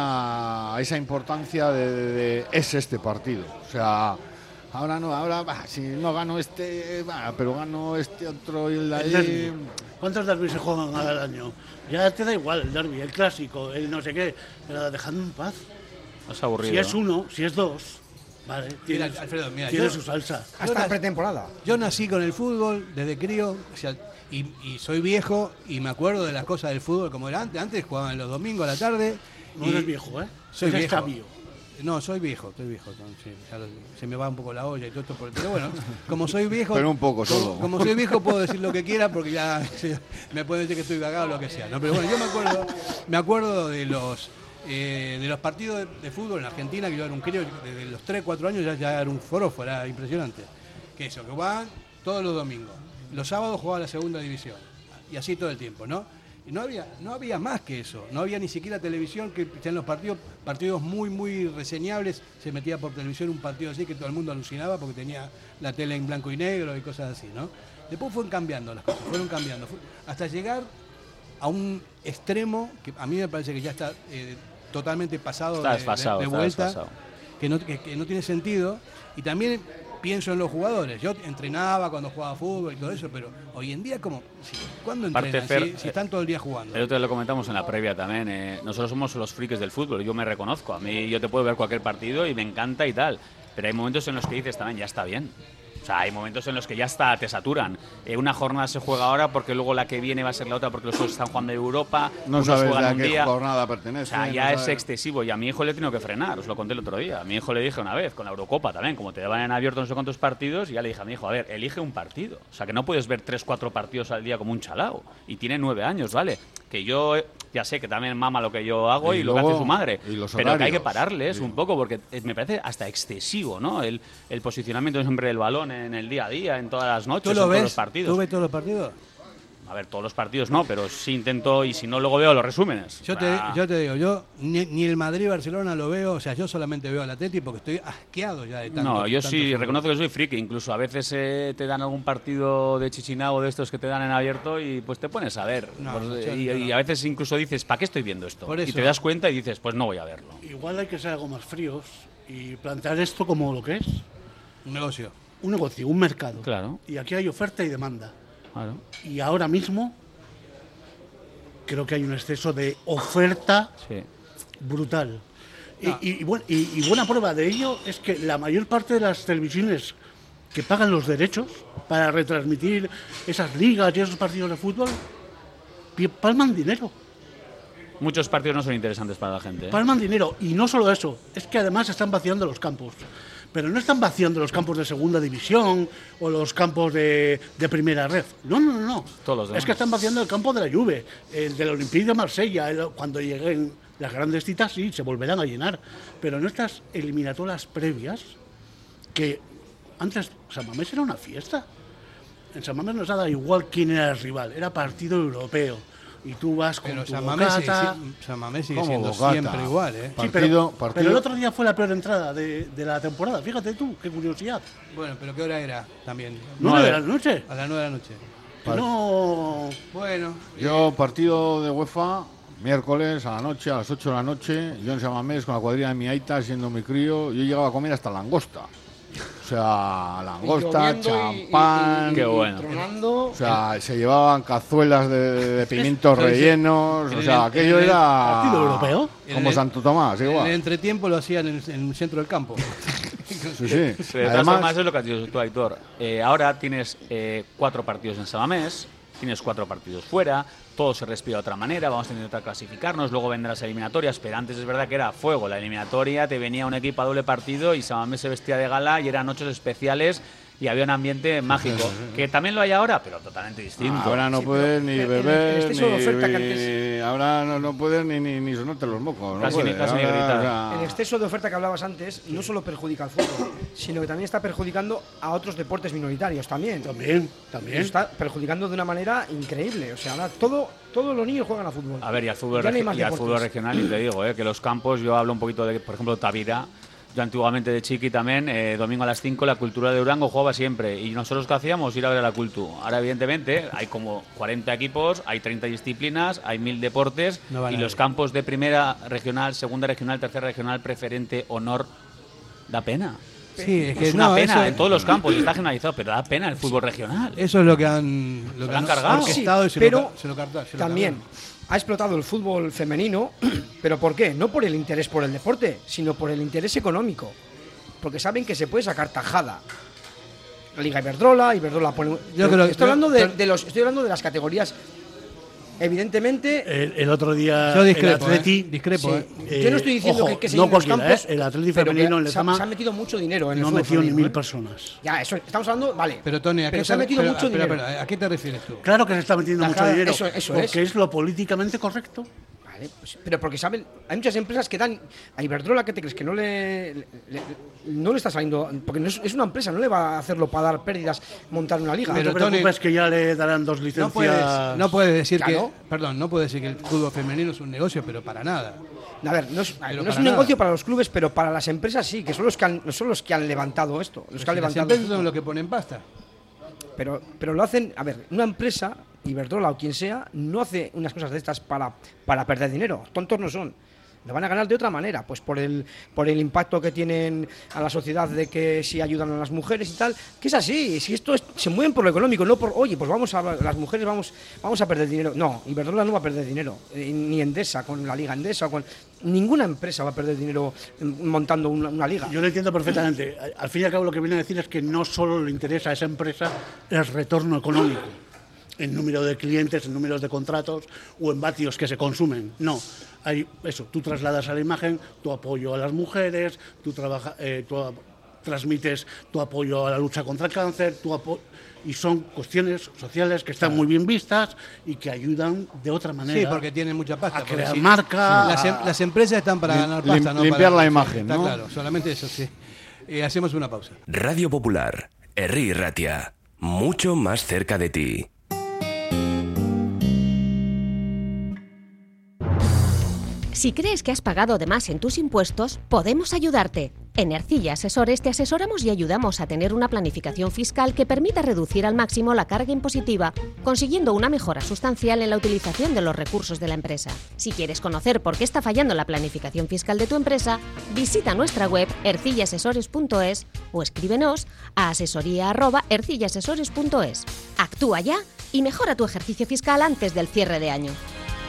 tenía esa importancia de, de, de es este partido. O sea... Ahora no, ahora bah, si no gano este, bah, pero gano este otro y el de ahí. ¿Cuántos derbis se juegan al año? Ya te da igual el derbi, el clásico, el no sé qué, pero dejadme en paz. Es aburrido. Si es uno, si es dos, vale, tiene, mira, Alfredo, mira, tiene yo, su salsa. Hasta la pretemporada. Yo nací con el fútbol desde crío, o sea, y, y soy viejo y me acuerdo de las cosas del fútbol como era antes. Antes jugaban los domingos a la tarde. No y eres viejo, ¿eh? Soy eres viejo. sabio. No, soy viejo, estoy viejo. Sí, ya lo, se me va un poco la olla y todo esto. Pero bueno, como soy viejo. Pero un poco como, solo. Como soy viejo, puedo decir lo que quiera porque ya me pueden decir que estoy cagado o lo que sea. ¿no? Pero bueno, yo me acuerdo, me acuerdo de los eh, de los partidos de, de fútbol en Argentina, que yo era un crío, desde los tres, cuatro años ya, ya era un forofo, era impresionante. Que eso, que jugaban todos los domingos. Los sábados jugaba la segunda división. Y así todo el tiempo, ¿no? Y no había, no había más que eso, no había ni siquiera televisión, que en los partidos, partidos muy, muy reseñables, se metía por televisión un partido así que todo el mundo alucinaba porque tenía la tele en blanco y negro y cosas así, ¿no? Después fueron cambiando las cosas, fueron cambiando, fue, hasta llegar a un extremo que a mí me parece que ya está eh, totalmente pasado, está de, desfasado, de, de está vuelta, desfasado. Que, no, que, que no tiene sentido, y también... Pienso en los jugadores. Yo entrenaba cuando jugaba fútbol y todo eso, pero hoy en día, ¿cómo? ¿Cuándo entrenan? Fer, si, si están todo el día jugando. El otro día lo comentamos en la previa también. Eh, nosotros somos los frikis del fútbol. Yo me reconozco. A mí yo te puedo ver cualquier partido y me encanta y tal. Pero hay momentos en los que dices también, ya está bien. O sea, hay momentos en los que ya hasta te saturan. Eh, una jornada se juega ahora porque luego la que viene va a ser la otra porque los otros están jugando en Europa. No sabes a qué jornada pertenece. O sea, ya no es sabes. excesivo. Y a mi hijo le he tenido que frenar, os lo conté el otro día. A mi hijo le dije una vez, con la Eurocopa también, como te daban en abierto no sé cuántos partidos, y ya le dije a mi hijo, a ver, elige un partido. O sea, que no puedes ver tres, cuatro partidos al día como un chalao. Y tiene nueve años, ¿vale? Que yo ya sé que también mama lo que yo hago y, y lo luego, que hace su madre. Y los pero que hay que horarios. pararles Sí. un poco porque me parece hasta excesivo, ¿no? El, el posicionamiento siempre del balón en el día a día, en todas las noches, ¿Tú en lo todos ves? los partidos. ¿Tú ves todos los partidos? A ver, todos los partidos no, pero sí intento, y si no, luego veo los resúmenes. Yo te, Ah. yo te digo, yo ni, ni el Madrid-Barcelona lo veo, o sea, yo solamente veo al Atleti porque estoy asqueado ya de tanto. No, yo tanto sí fútbol. reconozco que soy friki. Incluso a veces eh, te dan algún partido de Chichinabo de estos que te dan en abierto y pues te pones a ver. No, Pues, yo y, no. y a veces incluso dices, ¿para qué estoy viendo esto? Por Y eso. te das cuenta y dices, pues no voy a verlo. Igual hay que ser algo más fríos y plantear esto como lo que es. Un negocio. Un negocio, un mercado. Claro. Y aquí hay oferta y demanda. Claro. Y ahora mismo creo que hay un exceso de oferta Sí. brutal. Y, y- y buen- y- y buena prueba de ello es que la mayor parte de las televisiones que pagan los derechos para retransmitir esas ligas y esos partidos de fútbol pi- palman dinero. Muchos partidos no son interesantes para la gente. ¿eh? Palman dinero. Y no solo eso, es que además están vaciando los campos. Pero no están vaciando los campos de segunda división o los campos de, de primera red. No, no, no. no. Todos los demás. Es que están vaciando el campo de la Juve, el del Olympique de Marsella. el- cuando lleguen las grandes citas, sí, se volverán a llenar. Pero en estas eliminatorias previas, que antes San Mamés era una fiesta. En San Mamés nos ha dado igual quién era el rival, era partido europeo. Y tú vas con Pero tu San Mamés sigue, bocata. si- San Mamés sigue ¿Cómo siendo bocata? siempre igual, ¿eh? Sí, Partido- pero, partido- pero el otro día fue la peor entrada de, de la temporada. Fíjate tú, qué curiosidad. Bueno, pero ¿qué hora era también? ¿Nueve de la noche? A las nueve de la noche. Que no. Bueno, Yo, partido de UEFA, miércoles a la noche, a las ocho de la noche, yo en San Mamés con la cuadrilla de mi aita, siendo mi crío, yo llegaba a comer hasta langosta. O sea, langosta, Y lloviendo y- champán. y- y- Qué y bueno. tronando. O sea, se llevaban cazuelas de, de pimientos rellenos. O sea, aquello en el era. partido europeo. Como En el- Santo Tomás, el igual. entretiempo lo hacían en el, en el centro del campo. Sí, sí. De todas Además, formas, es lo que has dicho tú, Aitor. Eh, ahora tienes eh, cuatro partidos en Samamés, tienes cuatro partidos fuera, todo se respira de otra manera, vamos a intentar clasificarnos, luego vendrán las eliminatorias, pero antes es verdad que era fuego. La eliminatoria, te venía un equipo a doble partido y Samamés se vestía de gala y eran noches especiales y había un ambiente mágico, que también lo hay ahora, pero totalmente distinto. ahora no Sí, puedes pero ni el- el beber, exceso de ni, oferta que ni- antes- ahora no, no puedes ni, ni, ni sonarte los mocos. No Casi ni- puedes. casi ni Ahora, gritar. o sea, El exceso de oferta que hablabas antes no solo perjudica al fútbol, sino que también está perjudicando a otros deportes minoritarios también. También, Y también. está perjudicando de una manera increíble. O sea, ahora todo, todos los niños juegan a fútbol. A ver, y al fútbol, Ya no hay regi- más y al deportes. fútbol regional, y te digo, eh, que los campos, yo hablo un poquito de, por ejemplo, Tavira. Yo antiguamente de chiqui también, eh, domingo a las cinco, la cultura de Durango jugaba siempre. Y nosotros, ¿qué hacíamos? Ir a ver a la cultu. Ahora, evidentemente, hay como cuarenta equipos, hay treinta disciplinas, hay mil deportes. No va y nadie. los campos de primera regional, segunda regional, tercera regional, preferente, honor, da pena. Sí, es que Es una no, pena eso, en todos los campos, y está generalizado, pero da pena el fútbol regional. eso es lo que han, lo Se que lo han han cargado. orquestado y se pero lo, ca- se lo carta- se lo también cargaron. ha explotado el fútbol femenino, pero ¿por qué? No por el interés por el deporte, sino por el interés económico. Porque saben que se puede sacar tajada. La Liga Iberdrola, Iberdrola pone... Yo creo- estoy, yo- hablando de, pero- de los, estoy hablando de las categorías. Evidentemente, El, el otro día. Yo discrepo, el Atleti. ¿eh? Discrepo, sí, ¿eh? yo no estoy diciendo ojo, que, que se no llenen los cualquiera, campos, ¿eh? El Atleti pero que femenino en se, ha- Lezama se ha metido mucho dinero en el no fútbol metió ni femenino, mil ¿eh? personas. Ya, eso, estamos hablando, vale. Pero Tony, ¿a Pero qué se ha te- metido pero- mucho espera, dinero. espera, ¿a qué te refieres tú? Claro que se está metiendo La mucho jada- dinero. eso- eso porque es. es. lo políticamente correcto. Vale, pues, pero porque saben, hay muchas empresas que dan a Iberdrola, ¿qué te crees? Que no le, le- le- no le está saliendo, porque no es, es una empresa, no le va a hacerlo para dar pérdidas montar una liga. No Pero, te Tony, preocupes que ya le darán dos No licencias. puedes, no puedes decir Claro. que, perdón, no puedes decir que el fútbol femenino es un negocio, pero para nada. A ver, no es, a ver, Pero no es para un nada. negocio para los clubes, pero para las empresas sí, que son los que han, son los que han levantado esto, los Pero que han si las levantado. empresas son los que ponen pasta. Pero, pero lo hacen, a ver, una empresa, Iberdrola o quien sea, no hace unas cosas de estas para, para perder dinero. Tontos no son. lo van a ganar de otra manera, pues por el por el impacto que tienen a la sociedad de que si ayudan a las mujeres y tal, que es así, si esto es, se mueven por lo económico, no por, oye, pues vamos a las mujeres vamos vamos a perder dinero. No, Iberdrola no va a perder dinero, eh, ni Endesa con la Liga Endesa o con ninguna empresa va a perder dinero montando una, una liga. Yo lo entiendo perfectamente. Al fin y al cabo lo que viene a decir es que no solo le interesa a esa empresa el retorno económico, en número de clientes, en números de contratos o en vatios que se consumen. No, hay eso, tú trasladas a la imagen tu apoyo a las mujeres, tú, trabaja, eh, tú a, transmites tu apoyo a la lucha contra el cáncer, tu apo y son cuestiones sociales que están muy bien vistas y que ayudan de otra manera. Sí, porque tienen mucha pasta. A crear sí, marca. Sí, las, em las empresas están para lim ganar pasta, ¿no? Limpiar para, la imagen, está ¿no? Claro, solamente eso, sí. Eh, hacemos una pausa. Radio Popular, Herri Ratia, mucho más cerca de ti. Si crees que has pagado de más en tus impuestos, podemos ayudarte. En Ercilla Asesores te asesoramos y ayudamos a tener una planificación fiscal que permita reducir al máximo la carga impositiva, consiguiendo una mejora sustancial en la utilización de los recursos de la empresa. Si quieres conocer por qué está fallando la planificación fiscal de tu empresa, visita nuestra web ercilla asesores punto es o escríbenos a asesoría arroba ercilla asesores punto es. Actúa ya y mejora tu ejercicio fiscal antes del cierre de año.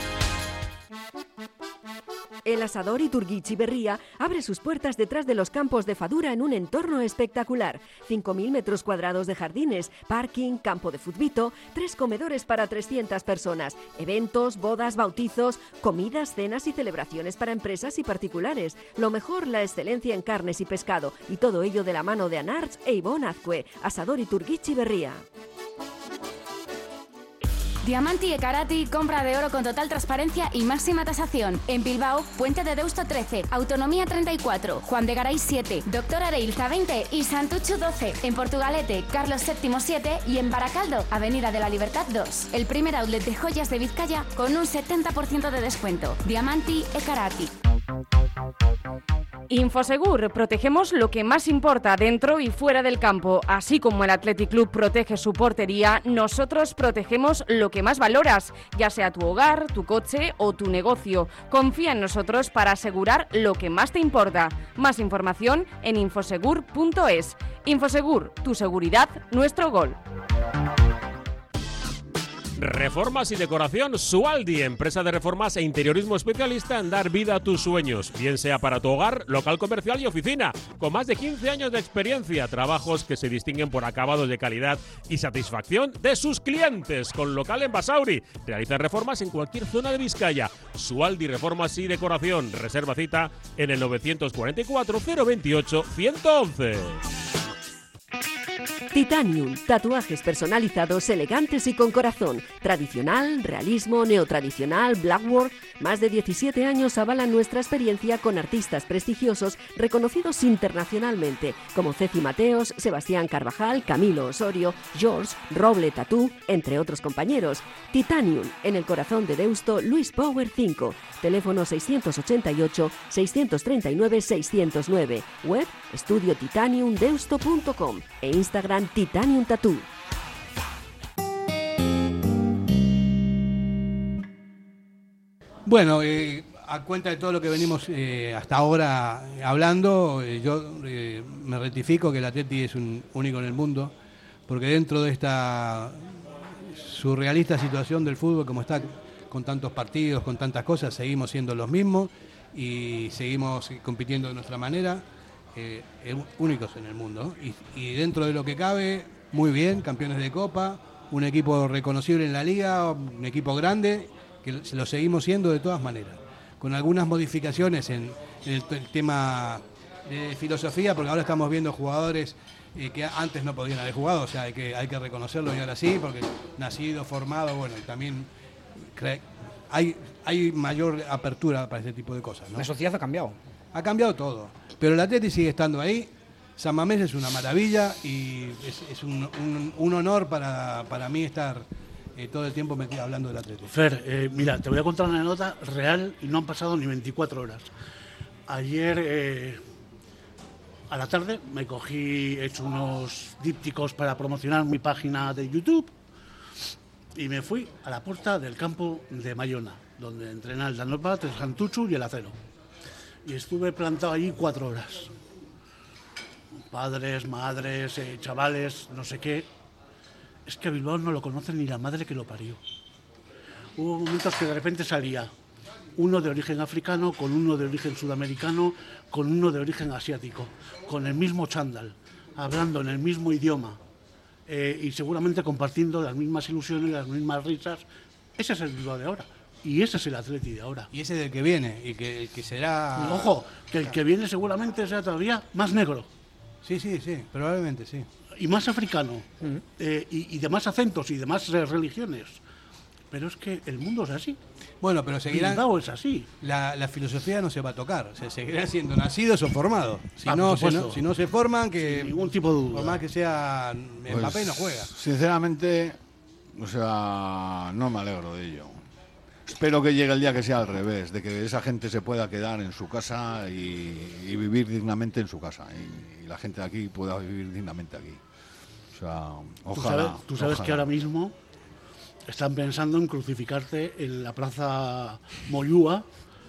El asador Iturguich Berría abre sus puertas detrás de los campos de Fadura en un entorno espectacular. cinco mil metros cuadrados de jardines, parking, campo de futbito, tres comedores para trescientas personas, eventos, bodas, bautizos, comidas, cenas y celebraciones para empresas y particulares. Lo mejor, la excelencia en carnes y pescado, y todo ello de la mano de Anarch e Ivonne Azcue. Asador Iturguich Berría. Diamanti e Karati, compra de oro con total transparencia y máxima tasación. En Bilbao, Puente de Deusto trece, Autonomía treinta y cuatro, Juan de Garay siete, Doctor Areilza veinte y Santucho doce. En Portugalete, Carlos séptimo siete y en Baracaldo, Avenida de la Libertad dos. El primer outlet de joyas de Vizcaya con un setenta por ciento de descuento. Diamanti e Karati. Infosegur, protegemos lo que más importa dentro y fuera del campo. Así como el Athletic Club protege su portería, nosotros protegemos lo que más valoras, ya sea tu hogar, tu coche o tu negocio. Confía en nosotros para asegurar lo que más te importa. Más información en infosegur punto es. Infosegur, tu seguridad, nuestro gol. Reformas y decoración Sualdi, empresa de reformas e interiorismo especialista en dar vida a tus sueños, bien sea para tu hogar, local comercial y oficina, con más de quince años de experiencia, trabajos que se distinguen por acabados de calidad y satisfacción de sus clientes, con local en Basauri. Realiza reformas en cualquier zona de Vizcaya. Sualdi Reformas y Decoración, reserva cita en el novecientos cuarenta y cuatro cero veintiocho ciento once. Titanium, tatuajes personalizados, elegantes y con corazón. Tradicional, realismo, neotradicional, blackwork. Más de diecisiete años avalan nuestra experiencia con artistas prestigiosos reconocidos internacionalmente, como Ceci Mateos, Sebastián Carvajal, Camilo Osorio, George, Roble Tatú, entre otros compañeros. Titanium, en el corazón de Deusto, Luis Power cinco. Teléfono seiscientos ochenta y ocho, seiscientos treinta y nueve, seiscientos nueve. Web, estudio titanium deusto punto com e Instagram Titanium Tattoo. Bueno, eh, a cuenta de todo lo que venimos eh, hasta ahora hablando, eh, yo eh, me rectifico que el Atleti es un único en el mundo, porque dentro de esta surrealista situación del fútbol, como está con tantos partidos, con tantas cosas, seguimos siendo los mismos y seguimos compitiendo de nuestra manera, eh, únicos en el mundo. Y, y dentro de lo que cabe, muy bien, campeones de Copa, un equipo reconocible en la Liga, un equipo grande, que lo seguimos siendo de todas maneras, con algunas modificaciones en, en el, el tema de filosofía, porque ahora estamos viendo jugadores eh, que antes no podían haber jugado, o sea, hay que, hay que reconocerlo y ahora sí, porque nacido, formado, bueno, y también hay, hay mayor apertura para ese tipo de cosas, ¿no? La sociedad ha cambiado. Ha cambiado todo, pero el Atleti sigue estando ahí. San Mamés es una maravilla y es, es un, un, un honor para, para mí estar eh, todo el tiempo metido hablando del Atleti. Fer, eh, mira, te voy a contar una nota real y no han pasado ni veinticuatro horas. Ayer eh, a la tarde me cogí, he hecho unos dípticos para promocionar mi página de YouTube y me fui a la puerta del campo de Mayona, donde entrena el Danopat, el Santuchu y el Acero. y estuve plantado allí cuatro horas. Padres, madres, eh, chavales, no sé qué. Es que a Bilbao no lo conoce ni la madre que lo parió. Hubo momentos que de repente salía uno de origen africano, con uno de origen sudamericano, con uno de origen asiático, con el mismo chándal, hablando en el mismo idioma eh, y seguramente compartiendo las mismas ilusiones, las mismas risas. Ese es el Bilbao de ahora. Y ese es el Atleti de ahora. Y ese es el que viene, y que, el que será... Y ojo, que el que viene seguramente sea todavía más negro. Sí, sí, sí, probablemente sí. Y más africano, uh-huh. eh, y, y de más acentos y de más eh, religiones. Pero es que el mundo es así. Bueno, pero seguirán... Bilbao es así. La, la filosofía no se va a tocar, se seguirán siendo nacidos o formados. Si, ah, no, si, no, si no se forman, que... Sin ningún tipo de duda. Por más que sea Mbappé, pues, no juega. Sinceramente, o sea, no me alegro de ello. Espero que llegue el día que sea al revés, de que esa gente se pueda quedar en su casa y, y vivir dignamente en su casa. Y, y la gente de aquí pueda vivir dignamente aquí. O sea, ojalá. Tú sabes, tú sabes ojalá. que ahora mismo están pensando en crucificarte en la plaza Moyúa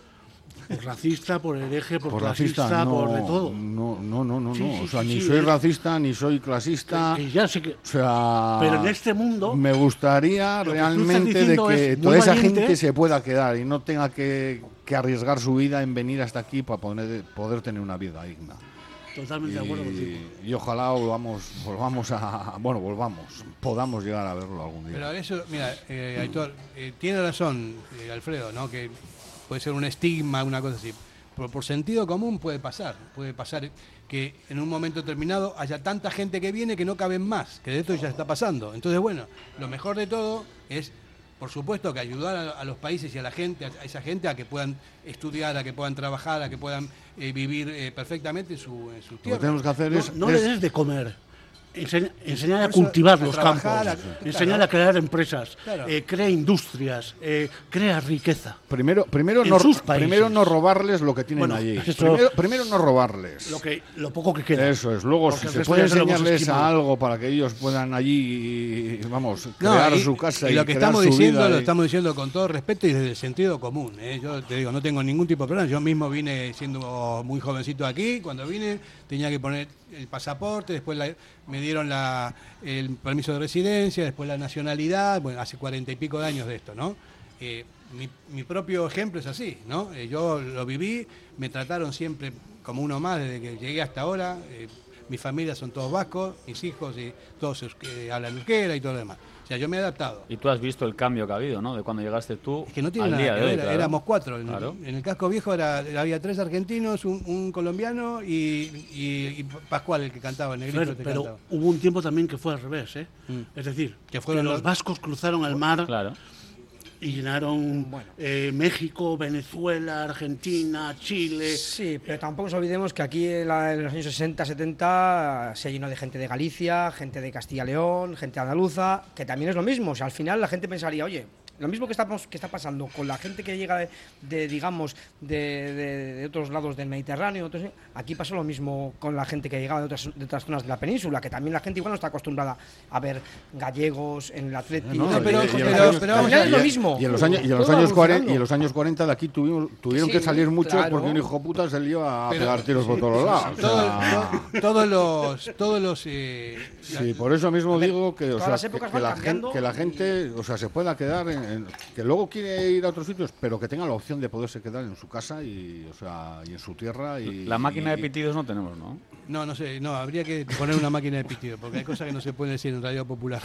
por racista, por hereje, por, por clasista, racista, no, por de todo. No, no, no, no, sí, no. Sí, o sea, sí, ni sí, soy es... racista, ni soy clasista. Que, que ya sé que... O sea, pero en este mundo me gustaría realmente de que toda esa valiente, gente se pueda quedar y no tenga que, que arriesgar su vida en venir hasta aquí para poder, poder tener una vida digna. Totalmente de acuerdo contigo. Y ojalá volvamos, volvamos a, bueno, volvamos, podamos llegar a verlo algún día. Pero eso, mira, eh, Aitor, eh, tiene razón, eh, Alfredo, ¿no? Que puede ser un estigma, una cosa así. Por, por sentido común puede pasar, puede pasar que en un momento determinado haya tanta gente que viene que no caben más, que de esto ya está pasando. Entonces, bueno, lo mejor de todo es, por supuesto, que ayudar a, a los países y a la gente, a, a esa gente a que puedan estudiar, a que puedan trabajar, a que puedan eh, vivir eh, perfectamente en su, en su tierra. Lo que tenemos que hacer no, es... No es... le des de comer. Enseña, enseñar a cultivar a los campos, a, enseñar claro. a crear empresas, claro. eh, crea industrias, eh, crea riqueza. Primero, primero, no, primero no robarles lo que tienen bueno, allí. Eso, primero, primero no robarles. Lo, que, lo poco que queda. Eso es. Luego, si se puede enseñarles a algo para que ellos puedan allí, vamos, crear no, y, su casa y, y lo que crear estamos su diciendo vida lo y... estamos diciendo con todo respeto y desde el sentido común. ¿eh? Yo te digo, no tengo ningún tipo de problema. Yo mismo vine siendo muy jovencito aquí. Cuando vine tenía que poner el pasaporte, después la, me dieron la, el permiso de residencia, después la nacionalidad, bueno, hace cuarenta y pico de años de esto, ¿no? Eh, mi, mi propio ejemplo es así, ¿no? Eh, yo lo viví, me trataron siempre como uno más desde que llegué hasta ahora, eh, mi familia son todos vascos, mis hijos y todos eh, hablan euskera y todo lo demás. O sea, yo me he adaptado. Y tú has visto el cambio que ha habido, ¿no? De cuando llegaste tú es que no tiene al nada día que de hoy, ver, claro. Éramos cuatro. En, claro. en el casco viejo era, había tres argentinos, un, un colombiano y, y, y Pascual, el que cantaba, el negrito. Pero, que pero cantaba. Hubo un tiempo también que fue al revés, ¿eh? Mm. Es decir, que, fueron que los vascos cruzaron el mar claro. y llenaron bueno. eh, México, Venezuela, Argentina, Chile. Sí, pero tampoco nos olvidemos que aquí en, la, en los años sesenta, setenta se llenó de gente de Galicia, gente de Castilla y León, gente andaluza, que también es lo mismo. O sea, al final la gente pensaría, oye, lo mismo que, estamos, que está pasando con la gente que llega de, de digamos, de, de, de otros lados del Mediterráneo, otros, aquí pasó lo mismo con la gente que llegaba de otras, de otras zonas de la península, que también la gente igual no está acostumbrada a ver gallegos en el Atleti. No, no, pero, y, pero, pero, años, pero vamos, es lo mismo. Y en los años, y en los años cuarenta y en los años cuarenta de aquí tuvimos, tuvieron sí, que salir muchos claro. porque un hijo puta se lió a pero, pegar tiros sí, por todos lados. Todo, o sea, todo, todos los, todos los. Eh, sí, por eso mismo ver, digo que, o sea, que, que, la gente, y... que la gente, o sea, se pueda quedar en, en que luego quiere ir a otros sitios, pero que tenga la opción de poderse quedar en su casa y, o sea, y en su tierra. Y, la máquina y, de pitidos no tenemos, ¿no? No, no sé, no, habría que poner una máquina de pitidos, porque hay cosas que no se pueden decir en Radio Popular,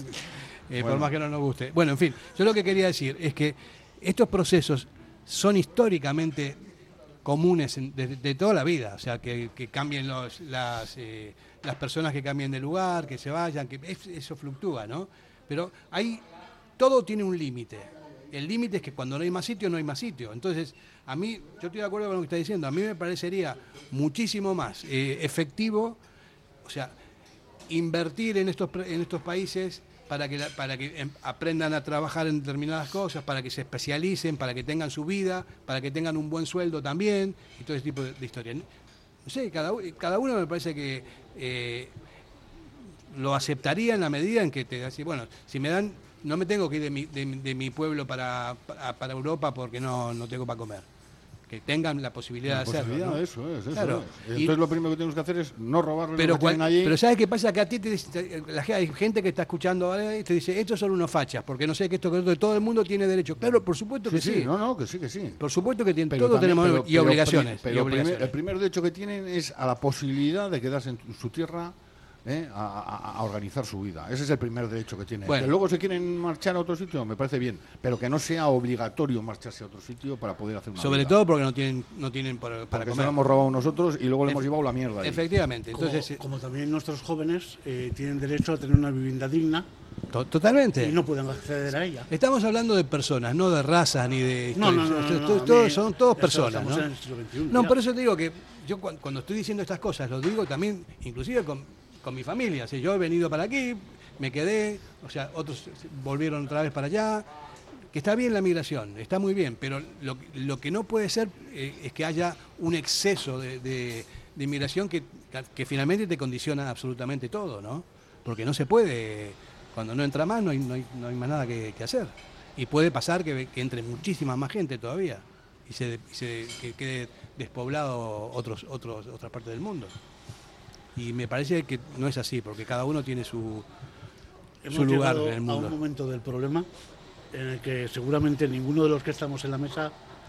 eh, bueno. por más que no nos guste. Bueno, en fin, yo lo que quería decir es que estos procesos son históricamente comunes de, de toda la vida, o sea, que, que cambien los, las, eh, las personas que cambien de lugar, que se vayan, que es, eso fluctúa, ¿no? Pero hay... todo tiene un límite. El límite es que cuando no hay más sitio, no hay más sitio. Entonces, a mí, yo estoy de acuerdo con lo que está diciendo, a mí me parecería muchísimo más eh, efectivo, o sea, invertir en estos, en estos países para que, para que em, aprendan a trabajar en determinadas cosas, para que se especialicen, para que tengan su vida, para que tengan un buen sueldo también, y todo ese tipo de, de historias. No sé, cada, cada uno me parece que eh, lo aceptaría en la medida en que te decís, bueno, si me dan... no me tengo que ir de mi, de, de mi pueblo para, para, para Europa porque no, no tengo para comer. que tengan la posibilidad la de hacerlo. Posibilidad, ¿no? Eso es, eso claro. es. Entonces y, lo primero que tenemos que hacer es no robarle pero, lo que tienen allí. pero ¿sabes qué pasa? Que a ti te, te, la, hay gente que está escuchando, ¿vale? Y te dice, estos son unos fachas, porque no sé que esto, que esto, todo el mundo tiene derecho. Claro, por supuesto que sí. sí. No, no, que sí, que sí. Por supuesto que tiene, pero todos también, tenemos pero, y, obligaciones, pero, y obligaciones. Primer, el primer derecho que tienen es a la posibilidad de quedarse en su tierra. ¿Eh? A, a, a organizar su vida. Ese es el primer derecho que tiene. Bueno. Que luego se quieren marchar a otro sitio, me parece bien, pero que no sea obligatorio marcharse a otro sitio para poder hacer una Sobre vida. todo porque no tienen no tienen para, para porque comer. se lo hemos robado nosotros y luego le hemos llevado la mierda ahí. Efectivamente. Entonces, como, como también nuestros jóvenes eh, tienen derecho a tener una vivienda digna. To totalmente. Y no pueden acceder a ella. Estamos hablando de personas, no de razas ni de... No, no, no, no, no, todos, todos mí, son todos personas, ¿no? En el siglo veintiuno, no, ya. por eso te digo que yo cuando, cuando estoy diciendo estas cosas, lo digo también, inclusive con, con mi familia. O sea, yo he venido para aquí, me quedé, o sea, otros volvieron otra vez para allá. Que está bien la migración, está muy bien, pero lo, lo que no puede ser eh, es que haya un exceso de, de, de inmigración que, que finalmente te condiciona absolutamente todo, ¿no? Porque no se puede, cuando no entra más no hay, no hay, no hay más nada que, que hacer. Y puede pasar que, que entre muchísima más gente todavía y se, y se que quede despoblado otros, otros, otra parte del mundo. Y me parece que no es así, porque cada uno tiene su, Hemos su lugar llegado en el mundo. a un momento del problema en el que seguramente ninguno de los que estamos en la mesa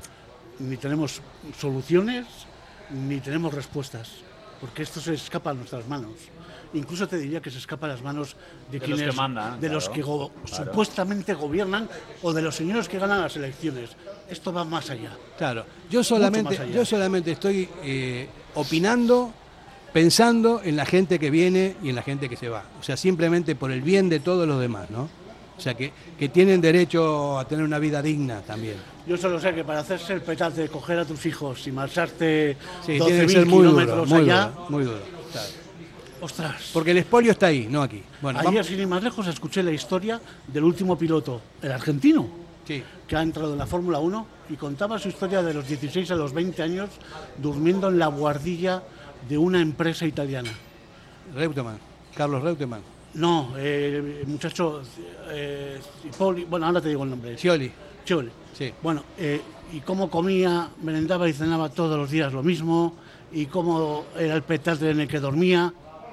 ni tenemos soluciones ni tenemos respuestas, porque esto se escapa a nuestras manos. Incluso te diría que se escapa a las manos de, de quienes, los que mandan, de claro, los que go claro. supuestamente gobiernan o de los señores que ganan las elecciones. Esto va más allá. Claro, yo solamente, más allá. yo solamente estoy eh, opinando, pensando en la gente que viene y en la gente que se va. O sea, simplemente por el bien de todos los demás, ¿no? O sea, que, que tienen derecho a tener una vida digna también. Yo solo sé que para hacerse el petate, coger a tus hijos y marcharte Sí, doce tiene que mil ser muy duro, kilómetros muy allá. duro, muy duro. Claro. Ostras. Porque el expolio está ahí, no aquí. Bueno, Ayer, vamos- sin ir más lejos, escuché la historia del último piloto, el argentino, sí. que ha entrado en la Fórmula uno y contaba su historia de los dieciséis a los veinte años durmiendo en la buhardilla de una empresa italiana. Reutemann, Carlos Reutemann. No, eh, el muchacho, eh, Poli, bueno, ahora te digo el nombre. Scioli. Scioli. Sí. Bueno, eh, y cómo comía, merendaba y cenaba todos los días lo mismo, y cómo era el petate en el que dormía.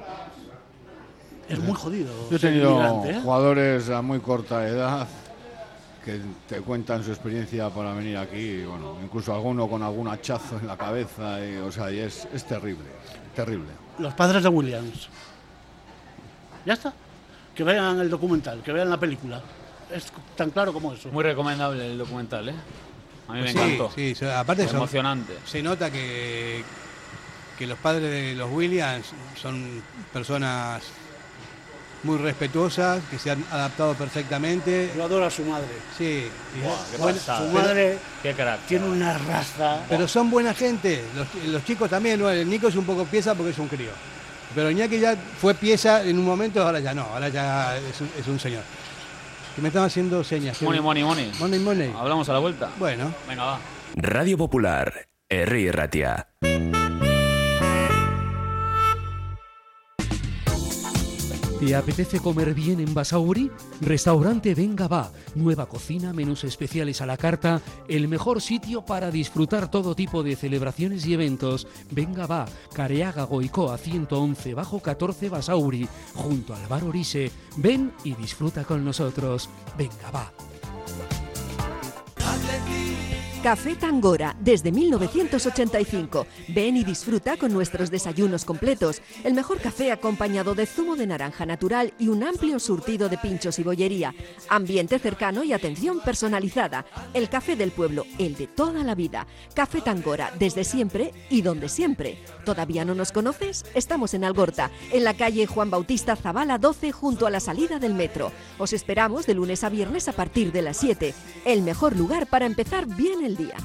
Es muy jodido. Yo he ser tenido inmigrante, ¿eh? jugadores a muy corta edad que te cuentan su experiencia para venir aquí, y bueno, incluso alguno con algún hachazo en la cabeza, y, o sea, y es, es terrible, terrible. Los padres de Williams. Ya está. Que vean el documental, que vean la película. Es tan claro como eso. Muy recomendable el documental, ¿eh? A mí me Sí, encantó. sí, sí, aparte son- emocionante. Se nota que, que los padres de los Williams son personas muy respetuosas, que se han adaptado perfectamente. Yo adoro a su madre. Sí. y- Buah, qué bueno, pasada. Su madre Qué crack. tiene una raza. pero son buena gente. Los, los chicos también, ¿no? El Nico es un poco pieza porque es un crío. Pero Iñaki ya fue pieza en un momento, ahora ya no, ahora ya es un, es un señor. Que me están haciendo señas. Money, money, money. Money, money. Hablamos a la vuelta. Bueno. Venga, va. Radio Popular, Herri Ratia. ¿Te apetece comer bien en Basauri? Restaurante Venga Va. Nueva cocina, menús especiales a la carta, el mejor sitio para disfrutar todo tipo de celebraciones y eventos. Venga Va, Careaga Goicoa ciento once bajo catorce Basauri, junto al bar Orise. Ven y disfruta con nosotros. Venga Va. Café Tangora, desde mil novecientos ochenta y cinco. Ven y disfruta con nuestros desayunos completos, el mejor café acompañado de zumo de naranja natural y un amplio surtido de pinchos y bollería. Ambiente cercano y atención personalizada. El café del pueblo, el de toda la vida. Café Tangora, desde siempre y donde siempre. ¿Todavía no nos conoces? Estamos en Algorta, en la calle Juan Bautista Zavala doce, junto a la salida del metro. Os esperamos de lunes a viernes a partir de las siete. El mejor lugar para empezar bien el día.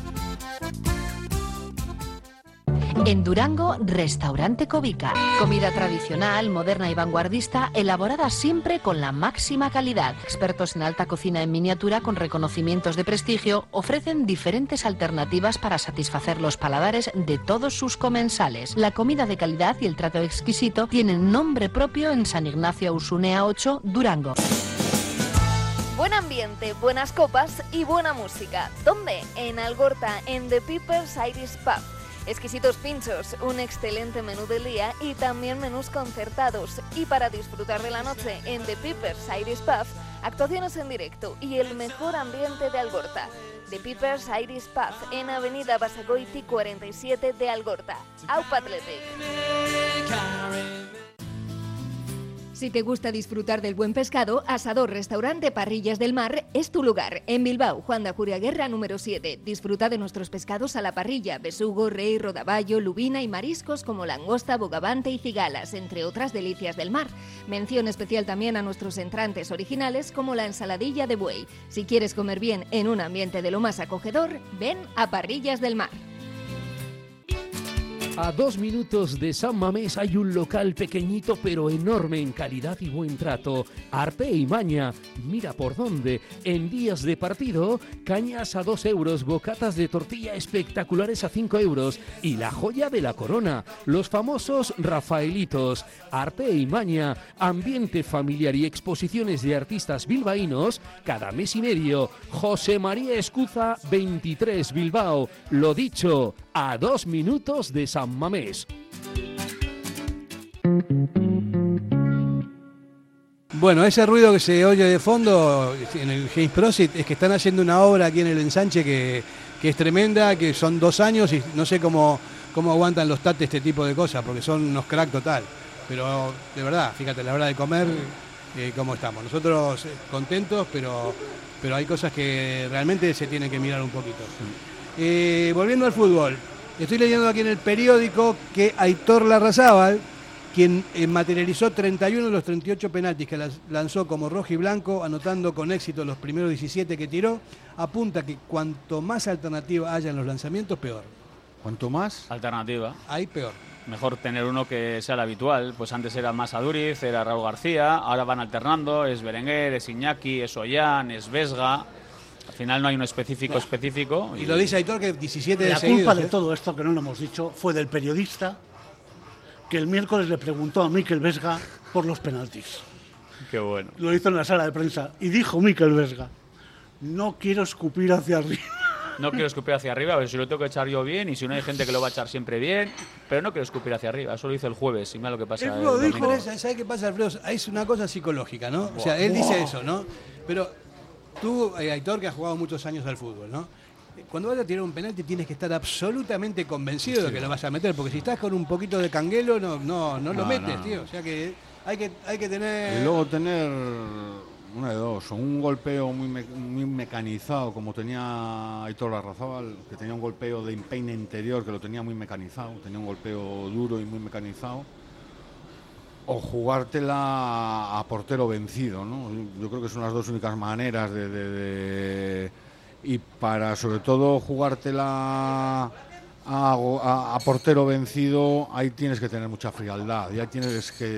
En Durango, Restaurante Covica. Comida tradicional, moderna y vanguardista, elaborada siempre con la máxima calidad. Expertos en alta cocina en miniatura con reconocimientos de prestigio ofrecen diferentes alternativas para satisfacer los paladares de todos sus comensales. La comida de calidad y el trato exquisito tienen nombre propio en San Ignacio Ausunea ocho, Durango. Buen ambiente, buenas copas y buena música. ¿Dónde? En Algorta, en The People's Irish Pub. Exquisitos pinchos, un excelente menú del día y también menús concertados. Y para disfrutar de la noche en The People's Irish Pub, actuaciones en directo y el mejor ambiente de Algorta. The People's Irish Pub en Avenida Basagoiti cuarenta y siete de Algorta. Aupa Athletic. Si te gusta disfrutar del buen pescado, Asador Restaurante Parrillas del Mar es tu lugar. En Bilbao, Juan de Ajuriaguerra número siete. Disfruta de nuestros pescados a la parrilla, besugo, rey, rodaballo, lubina y mariscos como langosta, bogavante y cigalas, entre otras delicias del mar. Mención especial también a nuestros entrantes originales como la ensaladilla de buey. Si quieres comer bien en un ambiente de lo más acogedor, ven a Parrillas del Mar. A dos minutos de San Mamés hay un local pequeñito pero enorme en calidad y buen trato. Arpe y Maña, mira por dónde. En días de partido, cañas a dos euros, bocatas de tortilla espectaculares a cinco euros y la joya de la corona, los famosos Rafaelitos. Arpe y Maña, ambiente familiar y exposiciones de artistas bilbaínos cada mes y medio. José María Escuza, veintitrés, Bilbao. Lo dicho, a dos minutos de San Mamés. Bueno, ese ruido que se oye de fondo en el James Prosit es que están haciendo una obra aquí en el ensanche que, que es tremenda, que son dos años y no sé cómo, cómo aguantan los tates este tipo de cosas, porque son unos crack total. Pero de verdad, fíjate, a la hora de comer, eh, cómo estamos. Nosotros eh, contentos, pero, pero hay cosas que realmente se tienen que mirar un poquito. Eh, volviendo al fútbol, estoy leyendo aquí en el periódico que Aitor Larrazábal, quien eh, materializó treinta y uno de los treinta y ocho penaltis que las lanzó como rojo y blanco, anotando con éxito los primeros diecisiete que tiró, apunta que cuanto más alternativa haya en los lanzamientos, peor. ¿Cuanto más? Alternativa. Hay peor. Mejor tener uno que sea el habitual. Pues antes era más Aduriz, era Raúl García, ahora van alternando, es Berenguer, es Iñaki, es Ollán, es Vesga. Al final no hay uno específico específico. Y, y lo dice Aitor que diecisiete de La seguidos, culpa ¿eh? de todo esto, que no lo hemos dicho, fue del periodista que el miércoles le preguntó a Mikel Vesga por los penaltis. Qué bueno. Lo hizo en la sala de prensa y dijo Mikel Vesga: no quiero escupir hacia arriba. No quiero escupir hacia arriba, a ver si lo tengo que echar yo bien y si no hay gente que lo va a echar siempre bien, pero no quiero escupir hacia arriba. Eso lo hizo el jueves y mira lo que pasa. Él lo dijo, ¿sabes qué pasa, Alfredo? Es una cosa psicológica, ¿no? O sea, él dice eso, ¿no? Pero tú, Aitor, que has jugado muchos años al fútbol, ¿no? Cuando vas a tirar un penalti tienes que estar absolutamente convencido de que lo vas a meter, porque si estás con un poquito de canguelo no, no, no lo No, metes, no. tío. O sea que hay que, hay que tener... Y luego tener una de dos, o un golpeo muy, me- muy mecanizado, como tenía Aitor Larrazábal, que tenía un golpeo de empeine interior, que lo tenía muy mecanizado, tenía un golpeo duro y muy mecanizado, o jugártela a portero vencido, ¿no? Yo creo que son las dos únicas maneras de... de- de- y para, sobre todo, jugártela a, a- a portero vencido, ahí tienes que tener mucha frialdad, ya tienes que...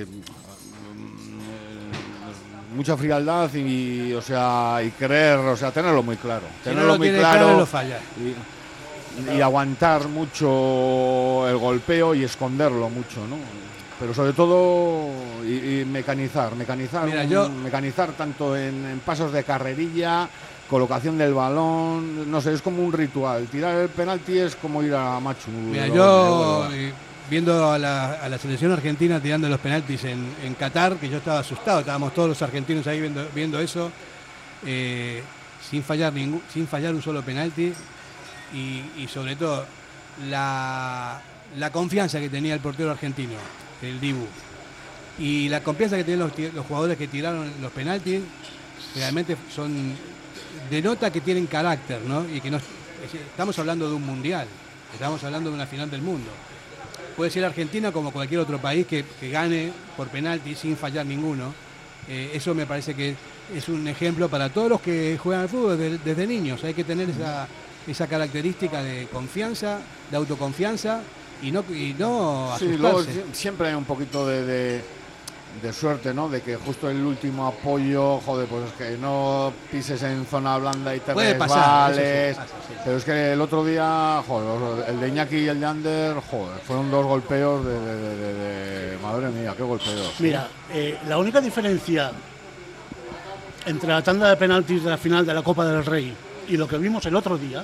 mucha frialdad y, o sea, y creer, o sea, tenerlo muy claro. Si no Tenerlo lo muy tiene claro, claro, lo falla. Y, y aguantar mucho el golpeo y esconderlo mucho, ¿no? Pero sobre todo y, y mecanizar, mecanizar, Mira, un- yo- mecanizar tanto en, en pasos de carrerilla, colocación del balón, no sé, es como un ritual. Tirar el penalti es como ir a Machu. Mira, lo- yo lo- eh, viendo a la, a la selección argentina tirando los penaltis en, en Qatar, que yo estaba asustado, estábamos todos los argentinos ahí viendo, viendo eso, eh, sin fallar ningún, sin fallar un solo penalti y, y sobre todo la, la confianza que tenía el portero argentino, el Dibu, y la confianza que tienen los, ti- los jugadores que tiraron los penaltis, realmente son denota que tienen carácter, ¿no? Y que no, es decir, estamos hablando de un mundial, estamos hablando de una final del mundo. Puede ser Argentina como cualquier otro país que, que gane por penalti sin fallar ninguno. Eh, eso me parece que es un ejemplo para todos los que juegan al fútbol desde, desde niños. Hay que tener esa, esa característica de confianza, de autoconfianza y no, y no Sí, asustarse. luego sie- siempre hay un poquito de, de, de suerte, ¿no? De que justo el último apoyo, joder, pues es que no pises en zona blanda y te Puede pasar, eso sí, resbales. pasa, sí, sí. Pero es que el otro día, joder, el de Iñaki y el de Ander, joder, fueron dos golpeos de, de- de- de- de- madre mía, qué golpeos. Mira, eh, la única diferencia entre la tanda de penaltis de la final de la Copa del Rey y lo que vimos el otro día,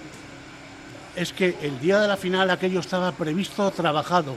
es que el día de la final aquello estaba previsto, trabajado.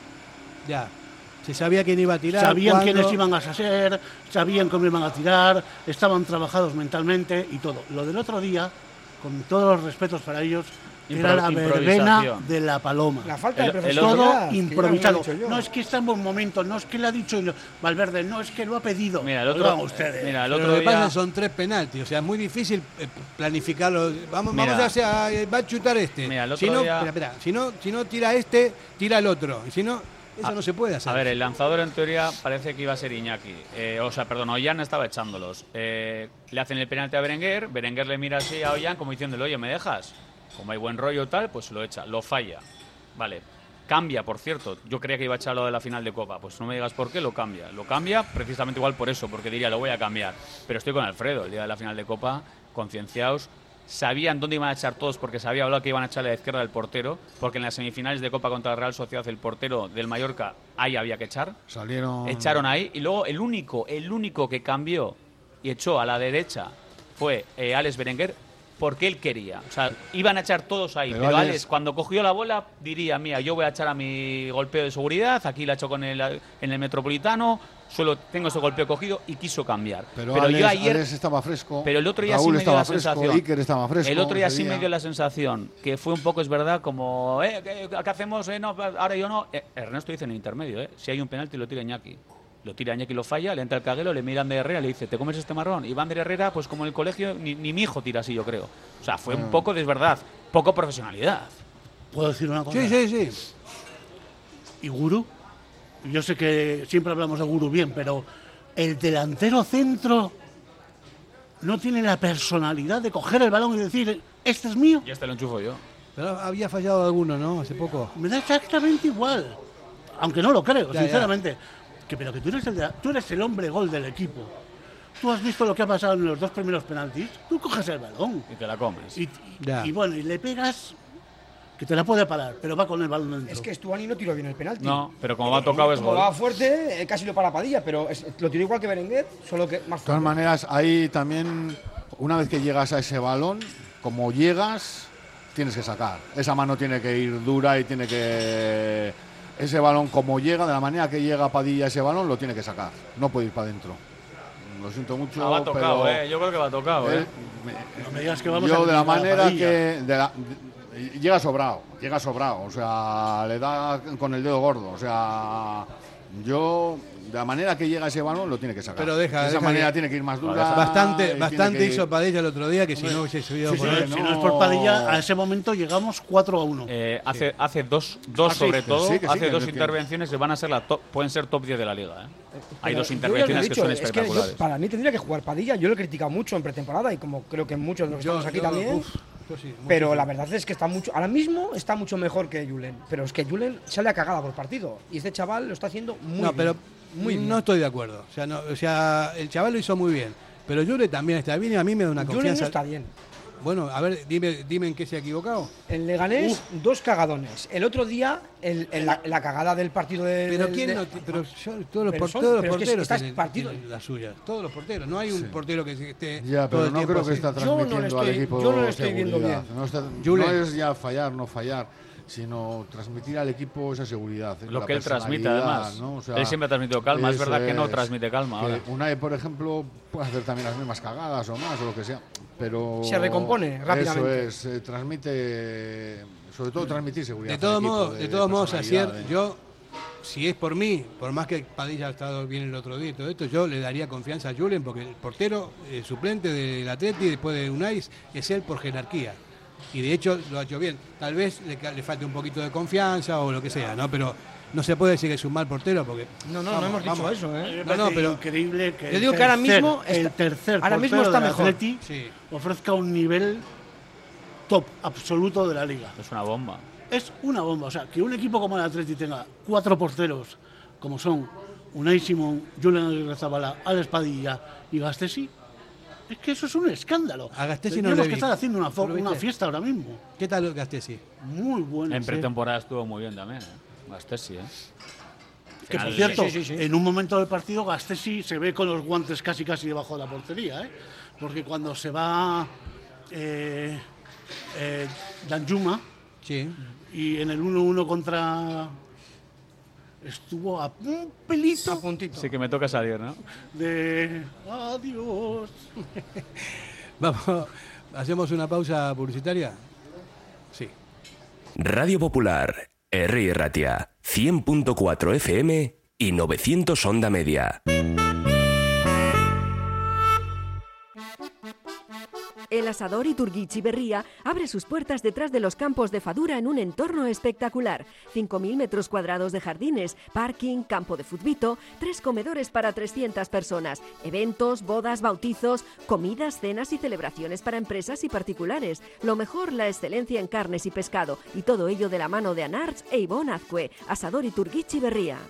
Ya. Se sabía quién iba a tirar. Sabían cuándo. quiénes iban a ser, sabían cómo iban a tirar, estaban trabajados mentalmente y todo. Lo del otro día, con todos los respetos para ellos, era la verbena de la paloma. La falta de profesionalidad. Todo improvisado. No es que está en buen momento, no es que le ha dicho Valverde, no es que lo ha pedido. Mira, el otro, ustedes. Mira, el Pero otro lo que día... pasa son tres penaltis, o sea, es muy difícil eh, planificarlo. Vamos, Mira. vamos a hacer, a- va a chutar este. Mira, el otro si no, día- espera, espera, si no, si no tira este, tira el otro. Y si no, eso Ah, no se puede hacer. A ver, el lanzador en teoría parece que iba a ser Iñaki. Eh, o sea, perdón, Ollán estaba echándolos. Eh, le hacen el penalti a Berenguer, Berenguer le mira así a Ollán como diciéndole, oye, ¿me dejas? Como hay buen rollo tal, pues lo echa, lo falla. Vale, cambia, por cierto. Yo creía que iba a echar lo de la final de Copa. Pues no me digas por qué, lo cambia. Lo cambia precisamente igual por eso, porque diría, lo voy a cambiar. Pero estoy con Alfredo, el día de la final de Copa, concienciados. Sabían dónde iban a echar todos porque se había hablado que iban a echar a la izquierda del portero, porque en las semifinales de Copa contra la Real Sociedad el portero del Mallorca ahí había que echar. Salieron. Echaron ahí y luego el único, el único que cambió y echó a la derecha fue eh, Alex Berenguer porque él quería. O sea, iban a echar todos ahí, Pero pero, Alex- Alex cuando cogió la bola diría, mira, yo voy a echar a mi golpeo de seguridad, aquí la echo con el, en el Metropolitano, solo tengo ese golpeo cogido y quiso cambiar. Pero, Pero Alex, yo ayer Alex estaba fresco. pero el otro día Raúl sí me dio estaba la fresco, sensación. Iker estaba fresco. El otro día ese sí me día. dio la sensación que fue un poco, es verdad, como, eh, ¿qué, qué hacemos? Eh, no, ahora yo no. Eh, Ernesto dice en el intermedio, eh, si hay un penalti lo tira Iñaki. Lo tira Iñaki, lo falla, le entra el caguelo, le mira a Ander Herrera, le dice, ¿te comes este marrón? Y va Ander Herrera, pues como en el colegio, ni, ni mi hijo tira así, yo creo. O sea, fue un Mm. poco, de verdad, poco profesionalidad. ¿Puedo decir una cosa? Sí, sí, sí. ¿Y Guru? Yo sé que siempre hablamos de Guru bien, pero el delantero centro no tiene la personalidad de coger el balón y decir, este es mío. Y este lo enchufo yo. Pero había fallado alguno, ¿no? Hace poco. Me da exactamente igual. Aunque no lo creo, Ya, sinceramente. Que, pero que tú eres, el de- tú eres el hombre gol del equipo. Tú has visto lo que ha pasado en los dos primeros penaltis. Tú coges el balón. Y te la comes. Y, y- Ya. y bueno, y le pegas que te la puede parar, pero va con el balón dentro. Es que Stuani no tiró bien el penalti. No, pero como va tocado es Como gol. va fuerte, eh, casi lo para Padilla, pero es- lo tiró igual que Berenguer, solo que más De todas fuerte. maneras, ahí también, una vez que llegas a ese balón, como llegas, tienes que sacar. Esa mano tiene que ir dura y tiene que... Ese balón, como llega, de la manera que llega Padilla ese balón, lo tiene que sacar. No puede ir para adentro. Lo siento mucho, Ah, va tocado, pero... eh. Yo creo que va tocado, él- eh. No me digas que vamos Yo a de la criticar a manera Padilla. que... de la- de- llega sobrado, llega sobrado. O sea, le da con el dedo gordo. O sea, yo... De la manera que llega ese balón, lo tiene que sacar. Pero deja- De esa deja manera que- tiene que ir más dura. Bastante, y tiene bastante que ir- hizo Padilla el otro día que si no hubiese subido Sí, por sí, él. si no es por Padilla, a ese momento llegamos cuatro a uno. Eh, hace, hace dos, dos Ah, sí, sobre que todo, sí, que sí, hace que- dos que- intervenciones que van a ser la top, pueden ser top diez de la liga. ¿eh? Hay Pero dos yo intervenciones ya lo he que dicho, son es espectaculares. yo- para mí tendría que jugar Padilla. Yo lo he criticado mucho en pretemporada y como creo que muchos de los que Yo- estamos aquí yo- también. uf, yo sí, mucho, pero sí. la verdad es que está mucho. Ahora mismo está mucho mejor que Julen. Pero es que Julen sale a cagada por partido. Y este chaval lo está haciendo muy no, bien. pero muy bien. no estoy de acuerdo. O sea, no, o sea, el chaval lo hizo muy bien. Pero Yure también está bien y a mí me da una Julen confianza. no está bien. Bueno, a ver, dime, dime en qué se ha equivocado. En Leganés, dos cagadones. El otro día, el, el- la, la cagada del partido de. Pero del- quién de- no, ti- pero yo- todos los, Pero por- son- todos los pero es que porteros estás tienen, partido- tienen las suyas. Todos los porteros. No hay un portero que se- esté Ya, todo pero el no tiempo creo que así. está Yo no le transmitiendo al estoy- equipo yo no le estoy viendo seguridad. bien. No, está- Julen. no es ya fallar, no fallar, sino transmitir al equipo esa seguridad. Lo la que él transmite, personalidad, además. ¿no? O sea, Él siempre ha transmitido calma. Es eso verdad que no es. transmite calma Que ahora. Unai, por ejemplo, puede hacer también las mismas cagadas o más o lo que sea, pero Se recompone rápidamente. Eso es, eh, transmite, sobre todo transmitir seguridad. De todos al equipo, modos, de, todos modos, personalidad, Asier, de- yo, si es por mí, por más que Padilla ha estado bien el otro día y todo esto, yo le daría confianza a Julen porque el portero eh, suplente del Atleti después de Unai es él por jerarquía. Y de hecho lo ha hecho bien. Tal vez le, ca- le falte un poquito de confianza o lo que sea, ¿no? Pero no se puede decir que es un mal portero porque. No, no, no vamos, hemos dicho vamos. eso, ¿eh? No, no, pero increíble que Yo el digo que ahora tercer- mismo el está- tercer ahora mismo portero está del mejor. Atleti Sí. ofrezca un nivel top absoluto de la liga. Es una bomba. Es una bomba, o sea, que un equipo como el Atleti tenga cuatro porteros como son Unai Simón, Julen Aguirrezabala, Alex Padilla y Gastesi, es que eso es un escándalo. A Gastesi no Tendríamos le que vi. estar haciendo una, fo- ¿Lo una viste? fiesta ahora mismo. ¿Qué tal Gastesi? Muy bueno. En sí. pretemporada estuvo muy bien también. ¿eh? Gastesi, ¿eh? Que por cierto, sí, sí, sí, sí. en un momento del partido Gastesi se ve con los guantes casi casi debajo de la portería, ¿eh? Porque cuando se va eh, eh, Danjuma sí. y en el uno uno contra... estuvo a un pelito. A puntito. Sí que me toca salir, ¿no? De adiós. Vamos, ¿hacemos una pausa publicitaria? Sí. Radio Popular, Herri Ratia, cien punto cuatro F M y novecientos onda media. El asador Iturguichi Berría abre sus puertas detrás de los campos de Fadura en un entorno espectacular. cinco mil metros cuadrados de jardines, parking, campo de futbito, tres comedores para trescientas personas, eventos, bodas, bautizos, comidas, cenas y celebraciones para empresas y particulares. Lo mejor, la excelencia en carnes y pescado, y todo ello de la mano de Anarts e Ivonne Azcue. Asador Iturguichi Berría.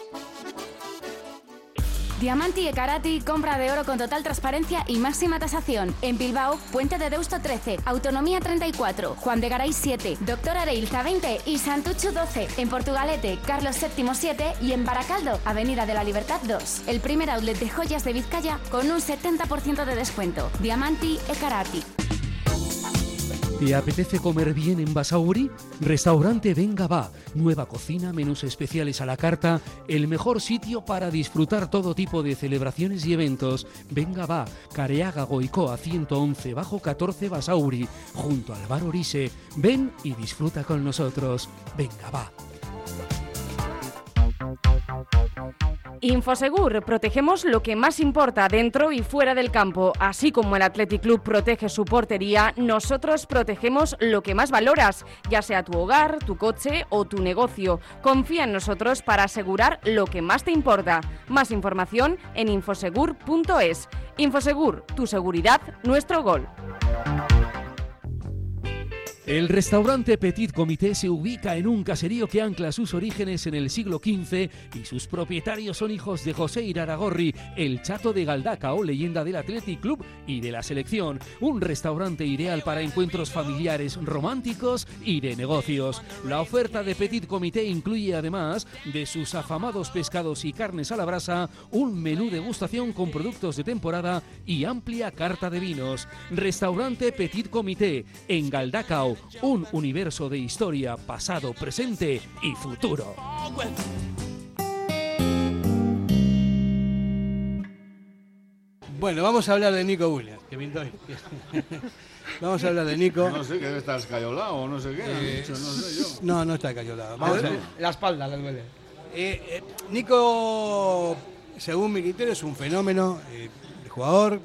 Diamanti e Karati, compra de oro con total transparencia y máxima tasación. En Bilbao, Puente de Deusto trece, Autonomía treinta y cuatro, Juan de Garay siete, Doctor Areilza veinte y Santucho doce. En Portugalete, Carlos séptimo siete y en Baracaldo, Avenida de la Libertad dos. El primer outlet de joyas de Vizcaya con un setenta por ciento de descuento. Diamanti e Karati. ¿Te apetece comer bien en Basauri? Restaurante Venga Va. Nueva cocina, menús especiales a la carta, el mejor sitio para disfrutar todo tipo de celebraciones y eventos. Venga Va, Careaga Goicoa ciento once bajo catorce Basauri, junto al bar Orise. Ven y disfruta con nosotros. Venga Va. Infosegur, protegemos lo que más importa dentro y fuera del campo. Así como el Athletic Club protege su portería, nosotros protegemos lo que más valoras, ya sea tu hogar, tu coche o tu negocio. Confía en nosotros para asegurar lo que más te importa. Más información en infosegur punto es. Infosegur, tu seguridad, nuestro gol. El restaurante Petit Comité se ubica en un caserío que ancla sus orígenes en el siglo quince y sus propietarios son hijos de José Iraragorri, el Chato de Galdacao, leyenda del Athletic Club y de la selección. Un restaurante ideal para encuentros familiares, románticos y de negocios. La oferta de Petit Comité incluye, además de sus afamados pescados y carnes a la brasa, un menú degustación con productos de temporada y amplia carta de vinos. Restaurante Petit Comité en Galdacao. Un universo de historia, pasado, presente y futuro. Bueno, vamos a hablar de Nico Williams. Que pinto hoy. Vamos a hablar de Nico. No sé, que debe estar escayolado o no sé qué. Eh, dicho, no sé yo. No, no está escayolado. Vamos a ver. La espalda le duele. Eh, eh, Nico, según mi criterio, es un fenómeno eh, de jugador.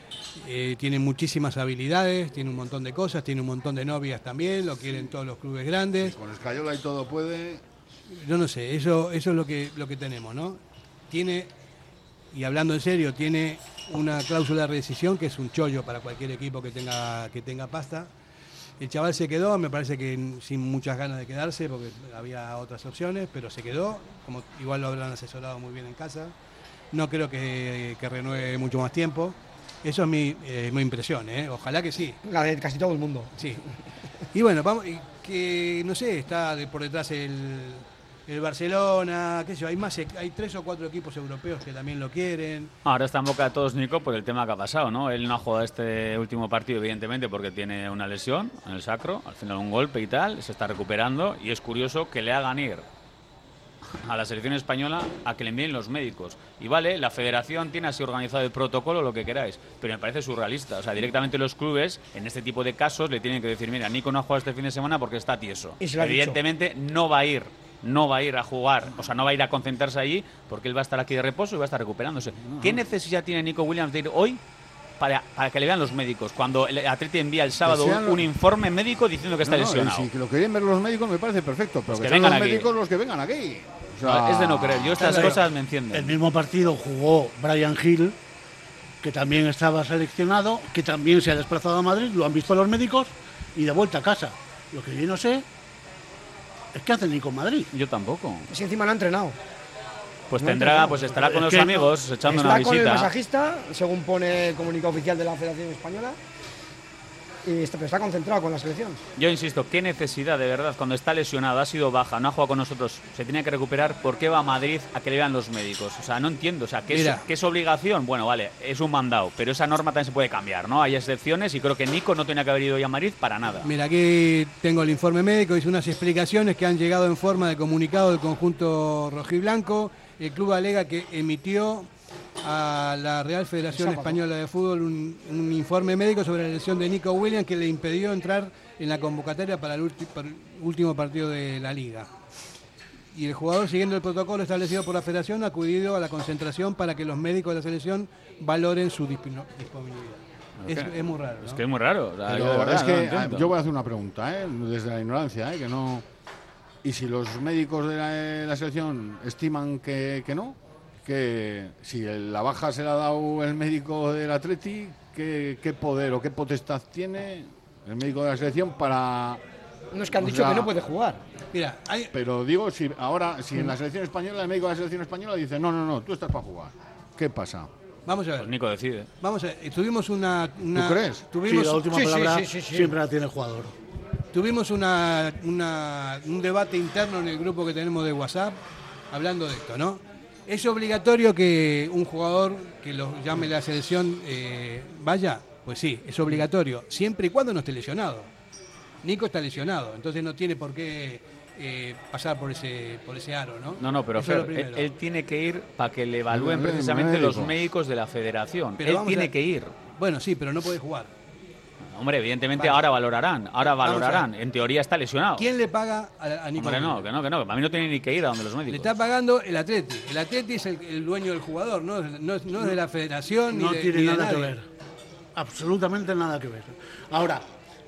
Eh, tiene muchísimas habilidades, tiene un montón de cosas, tiene un montón de novias también, lo quieren todos los clubes grandes. Con escayola y todo puede. Yo no sé, eso, eso es lo que, lo que tenemos, ¿no? Tiene, y hablando en serio, tiene una cláusula de rescisión que es un chollo para cualquier equipo que tenga, que tenga pasta. El chaval se quedó, me parece que sin muchas ganas de quedarse, porque había otras opciones, pero se quedó, como igual lo habrán asesorado muy bien en casa. No creo que, que renueve mucho más tiempo. Eso es mi, eh, mi impresión, ¿eh? Ojalá que sí. La de casi todo el mundo. Sí. Y bueno, vamos, que no sé, está de, por detrás el, el Barcelona, qué sé yo, hay más, hay tres o cuatro equipos europeos que también lo quieren. Ahora está en boca de todos Nico por el tema que ha pasado, ¿no? Él no ha jugado este último partido, evidentemente, porque tiene una lesión en el sacro, al final un golpe y tal, se está recuperando, y es curioso que le hagan ir a la selección española a que le envíen los médicos. Y vale, la federación tiene así organizado el protocolo, lo que queráis, pero me parece surrealista. O sea, directamente los clubes, en este tipo de casos, le tienen que decir, mira, Nico no ha jugado este fin de semana porque está tieso. Evidentemente no va a ir, no va a ir a jugar, o sea, no va a ir a concentrarse allí porque él va a estar aquí de reposo y va a estar recuperándose. No. ¿Qué necesidad tiene Nico Williams de ir hoy para, para que le vean los médicos? Cuando el Atleti envía el sábado un, los... un informe médico diciendo que está no, no, lesionado. Si lo querían ver los médicos me parece perfecto, pero pues que, que sean vengan los aquí. médicos los que vengan aquí. O sea, es de no creer, yo estas claro, cosas me encienden. El mismo partido jugó Brian Hill, que también estaba seleccionado, que también se ha desplazado a Madrid, lo han visto los médicos y de vuelta a casa. Lo que yo no sé es qué hacen ni con Madrid. Yo tampoco. Si encima lo ha entrenado. Pues no tendrá, entrenado. pues estará con Es los que amigos echando está una visita. Está con el masajista, según pone el comunicado oficial de la Federación Española. y está, pero está concentrado con la selección. Yo insisto, qué necesidad de verdad, cuando está lesionado, ha sido baja, no ha jugado con nosotros, se tenía que recuperar, ¿por qué va a Madrid a que le vean los médicos? O sea, no entiendo, o sea, ¿qué, es, ¿qué es obligación? Bueno, vale, es un mandado, pero esa norma también se puede cambiar, ¿no? Hay excepciones y creo que Nico no tenía que haber ido ya a Madrid para nada. Mira, aquí tengo el informe médico, hice unas explicaciones que han llegado en forma de comunicado del conjunto rojiblanco. El club alega que emitió a la Real Federación Española de Fútbol un, un informe médico sobre la lesión de Nico Williams que le impidió entrar en la convocatoria para el, ulti, para el último partido de la Liga. Y el jugador, siguiendo el protocolo establecido por la Federación, ha acudido a la concentración para que los médicos de la selección valoren su disponibilidad. Okay. Es, es muy raro, ¿no? Es que es muy raro. O sea, Pero yo, de verdad, es que no yo voy a hacer una pregunta, ¿eh? Desde la ignorancia, ¿eh? Que no. Y si los médicos de la, de la selección estiman que, que no, que si la baja se la ha dado el médico del Atleti, ¿qué, qué poder o qué potestad tiene el médico de la selección para... No es que han dicho sea, que no puede jugar. Mira, hay... Pero digo, si ahora, si en la selección española, el médico de la selección española dice, no, no, no, tú estás para jugar. ¿Qué pasa? Vamos a ver. Pues Nico decide. Vamos a ver, tuvimos una... una ¿Tú crees? Tuvimos... Sí, la última sí, palabra sí, sí, sí, sí. siempre la tiene el jugador. Tuvimos una, una, un debate interno en el grupo que tenemos de WhatsApp hablando de esto, ¿no? ¿Es obligatorio que un jugador que lo llame la selección eh, vaya? Pues sí, es obligatorio, siempre y cuando no esté lesionado. Nico está lesionado, entonces no tiene por qué eh, pasar por ese por ese aro, ¿no? No, no, pero Fer, él, él tiene que ir para que le evalúen precisamente los médicos de la federación. Pero él tiene a... que ir. Bueno, sí, pero no puede jugar. Hombre, evidentemente vale. ahora valorarán, ahora valorarán. En teoría está lesionado. ¿Quién le paga a, a Nico? Hombre, no, que no, que no, que a mí no tiene ni que ir a donde los médicos. Le está pagando el Atleti. El Atleti es el, el dueño del jugador, no, no, no es de la federación no ni de tiene ni de nada nadie. que ver. Absolutamente nada que ver. Ahora,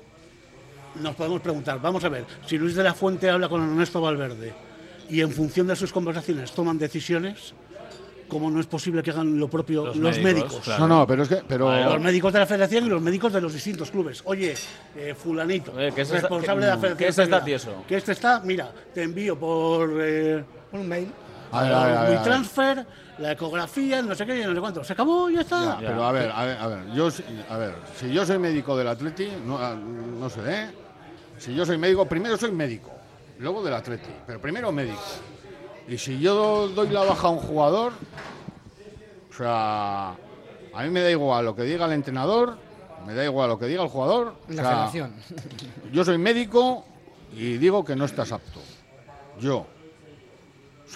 nos podemos preguntar, vamos a ver, si Luis de la Fuente habla con Ernesto Valverde y en función de sus conversaciones toman decisiones, ¿cómo no es posible que hagan lo propio los, los médicos? médicos? Claro. No, no, pero es que... Pero... Los médicos de la federación y los médicos de los distintos clubes. Oye, eh, fulanito, Oye, ¿qué responsable está, de la federación. ¿Qué este está tieso? Que este está, mira, te envío por... Eh, un mail. A ver, a ver, a ver, mi transfer, la ecografía, no sé qué, no sé cuánto. Se acabó y ya está. Ya, pero a ver, a ver, a ver, yo, a ver, si yo soy médico del Atleti, no, no sé, ¿eh? Si yo soy médico, primero soy médico, luego del Atleti, pero primero médico. Y si yo doy la baja a un jugador, o sea, a mí me da igual lo que diga el entrenador, me da igual lo que diga el jugador. La o sea, federación. Yo soy médico y digo que no estás apto. Yo. O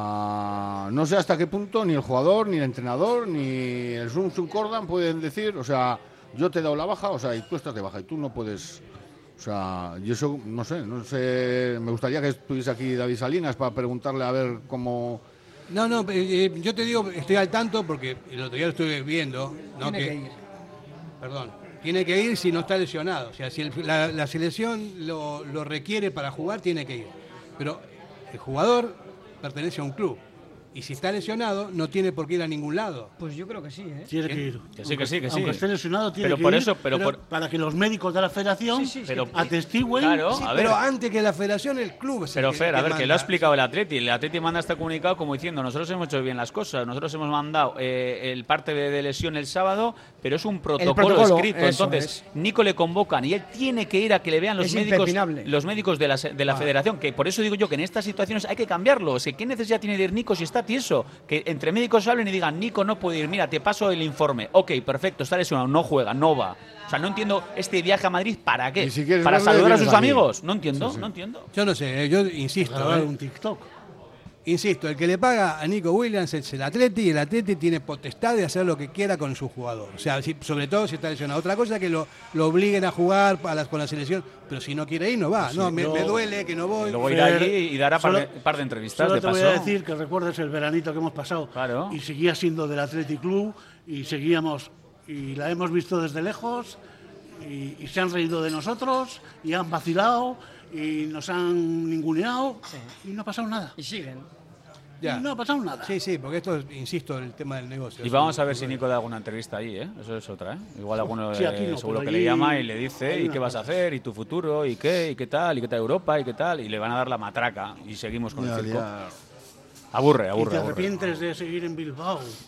sea, no sé hasta qué punto ni el jugador, ni el entrenador, ni el Sun Sun Cordan pueden decir, o sea, yo te he dado la baja, o sea, y tú estás de baja y tú no puedes. O sea, yo eso, no sé, no sé, me gustaría que estuviese aquí David Salinas para preguntarle a ver cómo... No, no, eh, yo te digo, estoy al tanto porque el otro día lo estuve viendo, ¿no? Tiene que, que ir. Perdón, tiene que ir si no está lesionado. O sea, si el, la, la selección lo, lo requiere para jugar, tiene que ir. Pero el jugador pertenece a un club. Y si está lesionado, no tiene por qué ir a ningún lado. Pues yo creo que sí, ¿eh? Tiene que ir. Que sí, que sí, que sí. Aunque esté lesionado, tiene pero que por ir. Eso, pero pero por... para que los médicos de la federación sí, sí, pero, atestiguen. Claro, sí, a ver. pero antes que la federación, el club es Pero el que, Fer, el a que ver, manda. que lo ha explicado el Atleti. El Atleti manda este comunicado como diciendo, nosotros hemos hecho bien las cosas, nosotros hemos mandado eh, el parte de, de lesión el sábado, pero es un protocolo, protocolo escrito. Entonces, es. Nico le convocan y él tiene que ir a que le vean los Es médicos impepinable. los médicos de la, de la Ah. federación, que por eso digo yo que en estas situaciones hay que cambiarlo. O sea, ¿qué necesidad tiene de ir Nico si está tieso? Que entre médicos hablen y digan, Nico no puede ir, mira, te paso el informe. Ok, perfecto, está lesionado, no juega, no va. O sea, no entiendo este viaje a Madrid, ¿para qué? Si ¿Para verle, saludar a sus aquí. amigos? No entiendo, Sí, sí. no entiendo. Yo no sé, yo insisto. Grabar ¿eh? un TikTok. Insisto, el que le paga a Nico Williams es el Atleti y el Atleti tiene potestad de hacer lo que quiera con su jugador. O sea, si, sobre todo si está lesionado. Otra cosa es que lo, lo obliguen a jugar a la, con la selección, pero si no quiere ir, no va. Sí, no, me, no. me duele que no voy. Y luego irá Fer, allí y dará par de, solo- par de entrevistas Solo de te paso. voy a decir que recuerdes el veranito que hemos pasado. Claro. Y seguía siendo del Athletic Club y seguíamos y la hemos visto desde lejos y, y se han reído de nosotros y han vacilado y nos han ninguneado y no ha pasado nada. Y siguen. Ya. Y no ha pasado nada. Sí, sí, porque esto, es, insisto, el tema del negocio. Y vamos a ver si Nico da alguna entrevista ahí, ¿eh? Eso es otra, ¿eh? Igual alguno Sí, aquí eh, no, seguro pero que le allí llama y le dice, hay ¿y una qué vas a cosa. hacer? ¿Y tu futuro? ¿Y qué? ¿Y qué tal? ¿Y qué tal Europa? ¿Y qué tal? Y le van a dar la matraca y seguimos con Ya, el circo. ya. Aburre, Y aburre, te aburre. arrepientes de seguir en Bilbao.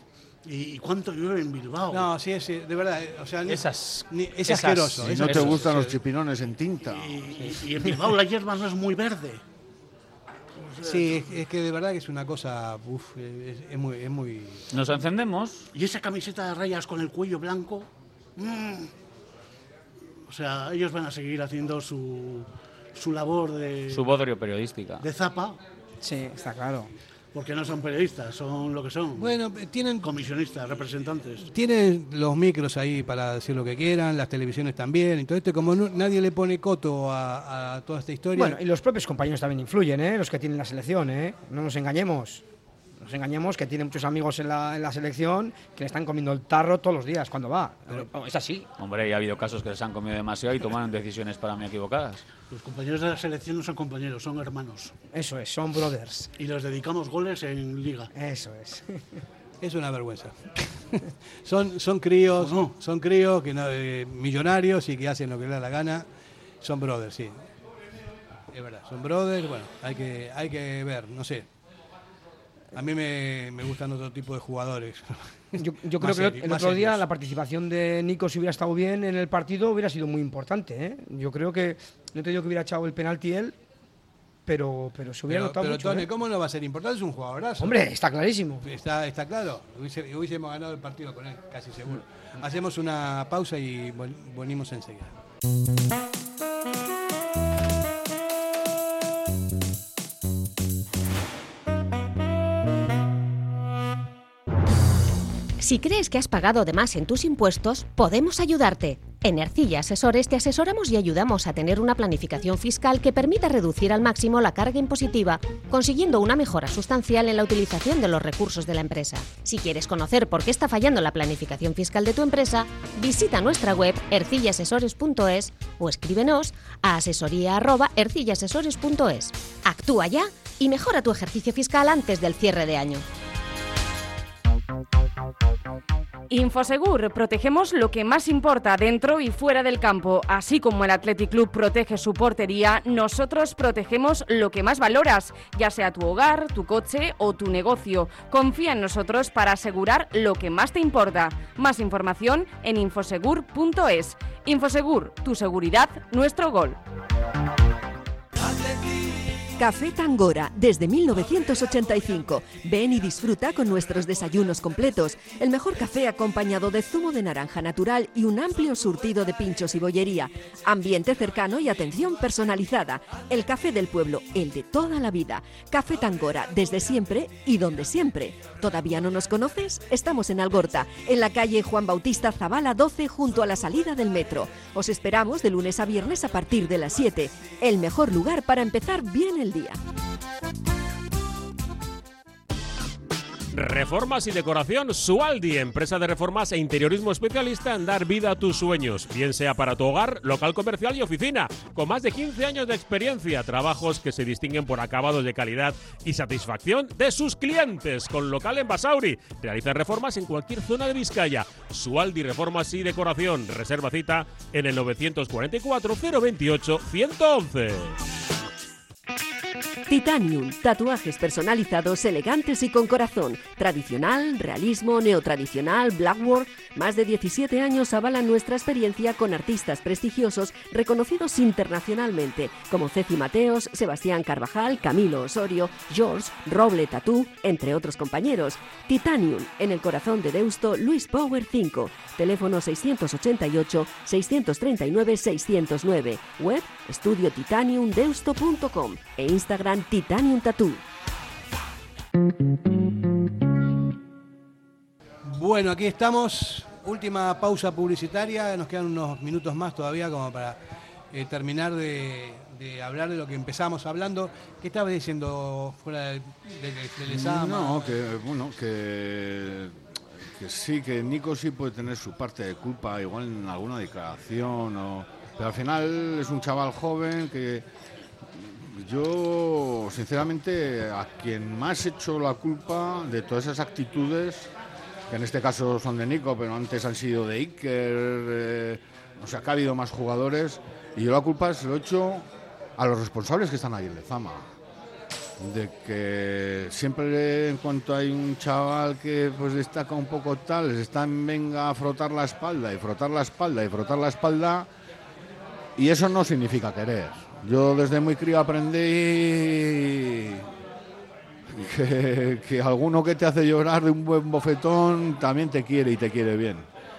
¿Y cuánto llueve en Bilbao? No, sí, sí, de verdad. O sea, ni, esas, ni, es esas, asqueroso. Si es no te asqueroso. gustan los chipinones en tinta. Y, y, y en Bilbao la hierba no es muy verde. Sí, es, es que de verdad que es una cosa. Uf, es, es muy, es muy. Nos encendemos. Y esa camiseta de rayas con el cuello blanco. Mmm, o sea, ellos van a seguir haciendo su, su labor de. Su bodrio periodística. De zapa. Sí, está claro. Porque no son periodistas, son lo que son. Bueno, tienen. Comisionistas, representantes. Tienen los micros ahí para decir lo que quieran, las televisiones también. Y todo esto, como no, nadie le pone coto a, a toda esta historia. Bueno, y los propios compañeros también influyen, ¿eh? Los que tienen la selección, ¿eh? No nos engañemos. No nos engañemos que tiene muchos amigos en la, en la selección que le están comiendo el tarro todos los días cuando va. Pero, oh, es así. Hombre, ya ha habido casos que les han comido demasiado y tomaron decisiones para mí equivocadas. Los compañeros de la selección no son compañeros, son hermanos. Eso es, son brothers. Y les dedicamos goles en liga. Eso es. Es una vergüenza. son, son críos, no? son críos que no, eh, millonarios y que hacen lo que les da la gana. Son brothers, sí. Es verdad, son brothers, bueno, hay que, hay que ver, no sé. A mí me, me gustan otro tipo de jugadores. Yo, yo creo que serio, el otro serios. día la participación de Nico, si hubiera estado bien en el partido, hubiera sido muy importante, ¿eh? Yo creo que, no te digo que hubiera echado el penalti él, pero, pero se hubiera Pero, notado pero mucho. Tony, ¿eh? ¿cómo no va a ser importante? Es un jugadorazo. Hombre, está clarísimo. Está, está claro. Hubiese- hubiésemos ganado el partido con él, casi seguro. Hacemos una pausa y vol- venimos enseguida. Si crees que has pagado de más en tus impuestos, podemos ayudarte. En Ercilla Asesores te asesoramos y ayudamos a tener una planificación fiscal que permita reducir al máximo la carga impositiva, consiguiendo una mejora sustancial en la utilización de los recursos de la empresa. Si quieres conocer por qué está fallando la planificación fiscal de tu empresa, visita nuestra web ercilla asesores punto es o escríbenos a asesoría arroba ercilla asesores punto es. Actúa ya y mejora tu ejercicio fiscal antes del cierre de año. Infosegur, protegemos lo que más importa dentro y fuera del campo. Así como el Athletic Club protege su portería, nosotros protegemos lo que más valoras, ya sea tu hogar, tu coche o tu negocio. Confía en nosotros para asegurar lo que más te importa. Más información en infosegur punto es. Infosegur, tu seguridad, nuestro gol. Café Tangora, desde mil novecientos ochenta y cinco. Ven y disfruta con nuestros desayunos completos. El mejor café acompañado de zumo de naranja natural y un amplio surtido de pinchos y bollería. Ambiente cercano y atención personalizada. El café del pueblo, el de toda la vida. Café Tangora, desde siempre y donde siempre. ¿Todavía no nos conoces? Estamos en Algorta, en la calle Juan Bautista Zavala doce, junto a la salida del metro. Os esperamos de lunes a viernes a partir de las siete. El mejor lugar para empezar bien el día. Reformas y decoración Sualdi, empresa de reformas e interiorismo especialista en dar vida a tus sueños, bien sea para tu hogar, local comercial y oficina, con más de quince años de experiencia, trabajos que se distinguen por acabados de calidad y satisfacción de sus clientes, con local en Basauri. Realiza reformas en cualquier zona de Vizcaya. Sualdi Reformas y Decoración, reserva cita en el novecientos cuarenta y cuatro, cero veintiocho, ciento once. Titanium, tatuajes personalizados, elegantes y con corazón. Tradicional, realismo, neotradicional, blackwork. Más de diecisiete años avalan nuestra experiencia con artistas prestigiosos reconocidos internacionalmente, como Ceci Mateos, Sebastián Carvajal, Camilo Osorio, George, Roble Tatú, entre otros compañeros. Titanium, en el corazón de Deusto, Luis Power cinco. Teléfono seiscientos ochenta y ocho, seiscientos treinta y nueve, seiscientos nueve. Web, estudio titanium deusto punto com e Instagram Titanium Tattoo. Bueno, aquí estamos. Última pausa publicitaria. Nos quedan unos minutos más todavía como para eh, terminar de, de hablar de lo que empezamos hablando. ¿Qué estabas diciendo fuera del, del, del examen? No, que bueno, que, que sí, que Nico sí puede tener su parte de culpa, igual en alguna declaración, o, pero al final es un chaval joven que yo, sinceramente, a quien más echo la culpa de todas esas actitudes, que en este caso son de Nico, pero antes han sido de Iker, eh, o sea, que ha habido más jugadores, y yo la culpa se lo echo a los responsables que están ahí en Lezama. de que siempre en cuanto hay un chaval que pues destaca un poco tal, les están venga a frotar la espalda y frotar la espalda y frotar la espalda, y eso no significa querer. Yo desde muy crío aprendí que, que alguno que te hace llorar de un buen bofetón también te quiere y te quiere bien.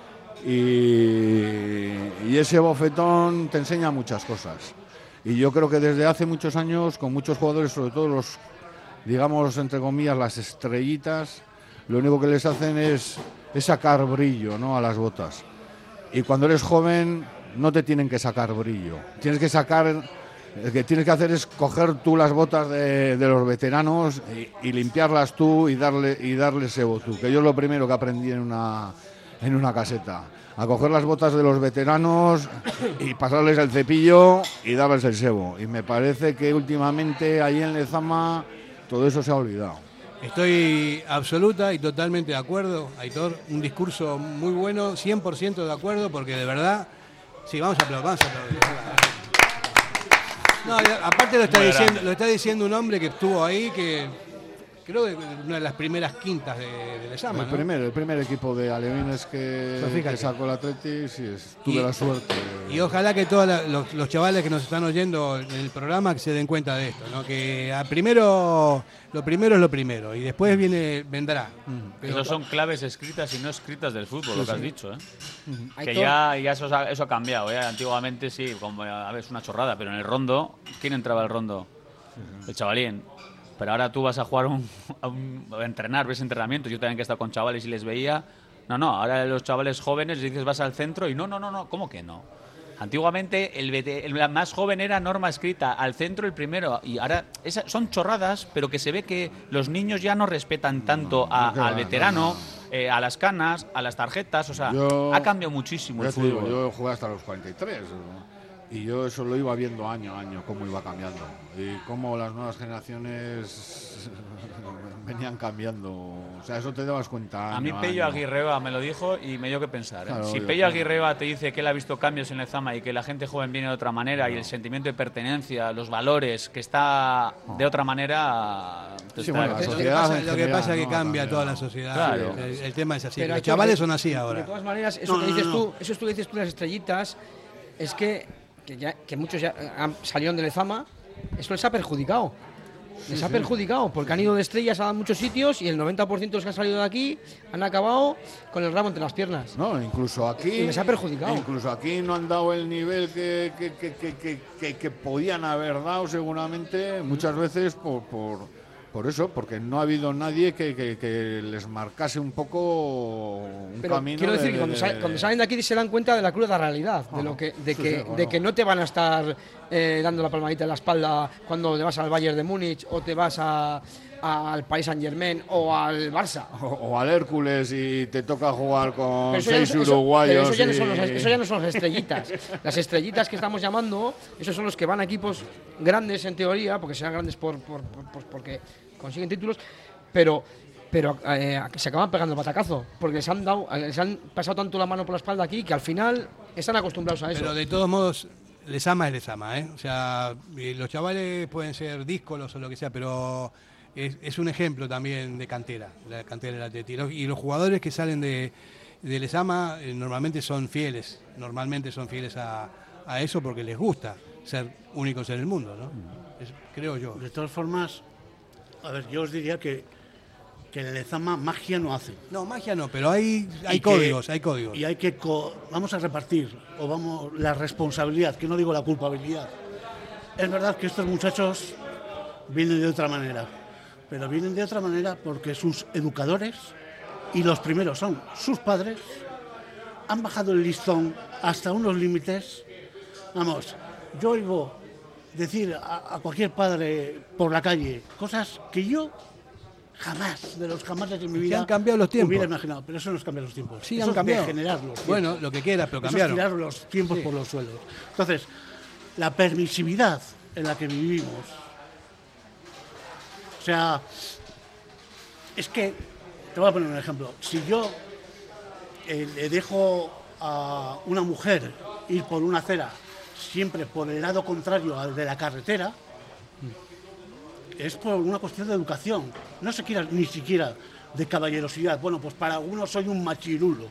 Y, y ese bofetón te enseña muchas cosas. Y yo creo que desde hace muchos años, con muchos jugadores, sobre todo los, digamos, entre comillas, las estrellitas, lo único que les hacen es, es sacar brillo, ¿no?, a las botas. Y cuando eres joven no te tienen que sacar brillo. Tienes que sacar, lo que tienes que hacer es coger tú las botas de, de los veteranos y, y limpiarlas tú y darle y darle sebo tú. Que yo es lo primero que aprendí en una, en una caseta. A coger las botas de los veteranos y pasarles el cepillo y darles el sebo. Y me parece que últimamente ahí en Lezama todo eso se ha olvidado. Estoy absoluta y totalmente de acuerdo, Aitor. Un discurso muy bueno, cien por ciento de acuerdo, porque de verdad... Sí, vamos a aplaudir, vamos a aplaudir. No, aparte lo está, diciendo, lo está diciendo un hombre que estuvo ahí, que... Creo que una de las primeras quintas de, de Lezama, el ¿no? primer, el primer equipo de alevines que, que sacó el Atleti, sí, es, tuve y, la suerte. Y ojalá que todos la, los, los chavales que nos están oyendo en el programa que se den cuenta de esto, ¿no? Que a primero, lo primero es lo primero y después viene vendrá. Pero Esas son claves escritas y no escritas del fútbol, sí, lo que has sí. dicho, ¿eh? Uh-huh. Que ya, ya eso, ha, eso ha cambiado, ¿eh? Antiguamente sí, como, a ver, es una chorrada, pero en el rondo, ¿quién entraba al rondo? Uh-huh. El chavalín. Pero ahora tú vas a jugar un, a, un, a entrenar, ves entrenamientos. Yo también que he estado con chavales y les veía. No, no, ahora los chavales jóvenes les dices vas al centro y no, no, no, no, ¿cómo que no? Antiguamente el, el más joven era norma escrita, al centro el primero. Y ahora esa, son chorradas, pero que se ve que los niños ya no respetan tanto a, no, al veterano, no, no. Eh, a las canas, a las tarjetas. O sea, yo, ha cambiado muchísimo el fútbol. Digo, yo jugué hasta los cuarenta y tres, ¿no? Y yo eso lo iba viendo año a año, cómo iba cambiando. Y cómo las nuevas generaciones venían cambiando. O sea, eso te dabas cuenta año a mí Pello Aguirreba me lo dijo y me dio que pensar. ¿eh? Claro, si Pello Aguirreba te dice que él ha visto cambios en Lezama y que la gente joven viene de otra manera, no. y el sentimiento de pertenencia, los valores, que está de otra manera... Sí, bueno, la sociedad lo que pasa, lo que pasa es que no, cambia toda la sociedad. Claro. El, el tema es así. Pero los chavales son así ahora. De todas maneras, eso no, que dices no, no. tú, eso tú dices tú las estrellitas, es que... Que, ya, que muchos ya han, salieron de Lezama, eso les ha perjudicado. Les sí, ha sí. perjudicado, porque han ido de estrellas a muchos sitios y el noventa por ciento de los que han salido de aquí han acabado con el ramo entre las piernas. No, incluso aquí... Y les ha perjudicado. Incluso aquí no han dado el nivel que, que, que, que, que, que, que podían haber dado seguramente, muchas veces por... por Por eso, porque no ha habido nadie que, que, que les marcase un poco un Pero camino. Quiero decir de, que cuando, de, sal, cuando salen de aquí se dan cuenta de la cruda realidad, oh, de lo que, de, sí, que, sí, bueno. de que no te van a estar eh, dando la palmadita en la espalda cuando te vas al Bayern de Múnich o te vas a, a, al Paris Saint-Germain o al Barça. O, o al Hércules y te toca jugar con seis ya, uruguayos. Eso, eso, ya no son y... los, eso ya no son las estrellitas. Las estrellitas que estamos llamando, esos son los que van a equipos grandes en teoría, porque serán grandes por, por, por, por porque consiguen títulos, pero pero eh, se acaban pegando el batacazo, porque les han dado, les han pasado tanto la mano por la espalda aquí que al final están acostumbrados a eso. Pero de todos modos, Lezama es Lezama, ¿eh? O sea, los chavales pueden ser díscolos o lo que sea, pero es, es un ejemplo también de cantera, la cantera del Atleti. Y los jugadores que salen de, de Lezama eh, normalmente son fieles, normalmente son fieles a, a eso porque les gusta ser únicos en el mundo, ¿no? Es, creo yo. De todas formas, a ver, yo os diría que, que el Lezama magia no hace. No, magia no, pero hay, hay códigos, hay códigos. Y hay que, co- vamos a repartir, o vamos, la responsabilidad, que no digo la culpabilidad. Es verdad que estos muchachos vienen de otra manera, pero vienen de otra manera porque sus educadores, y los primeros son sus padres, han bajado el listón hasta unos límites. Vamos, yo oigo decir a, a cualquier padre por la calle cosas que yo jamás, de los jamás de mi vida, han cambiado los tiempos. Hubiera imaginado, pero eso no es cambiar los tiempos. Sí, eso han cambiado. Es generar los tiempos. Bueno, lo que quieras, pero eso cambiaron. Es tirar los tiempos sí. por los suelos. Entonces, la permisividad en la que vivimos, o sea, es que, te voy a poner un ejemplo. Si yo eh, le dejo a una mujer ir por una acera siempre por el lado contrario al de la carretera, es por una cuestión de educación, no se quiera ni siquiera de caballerosidad. Bueno, pues para algunos soy un machirulo.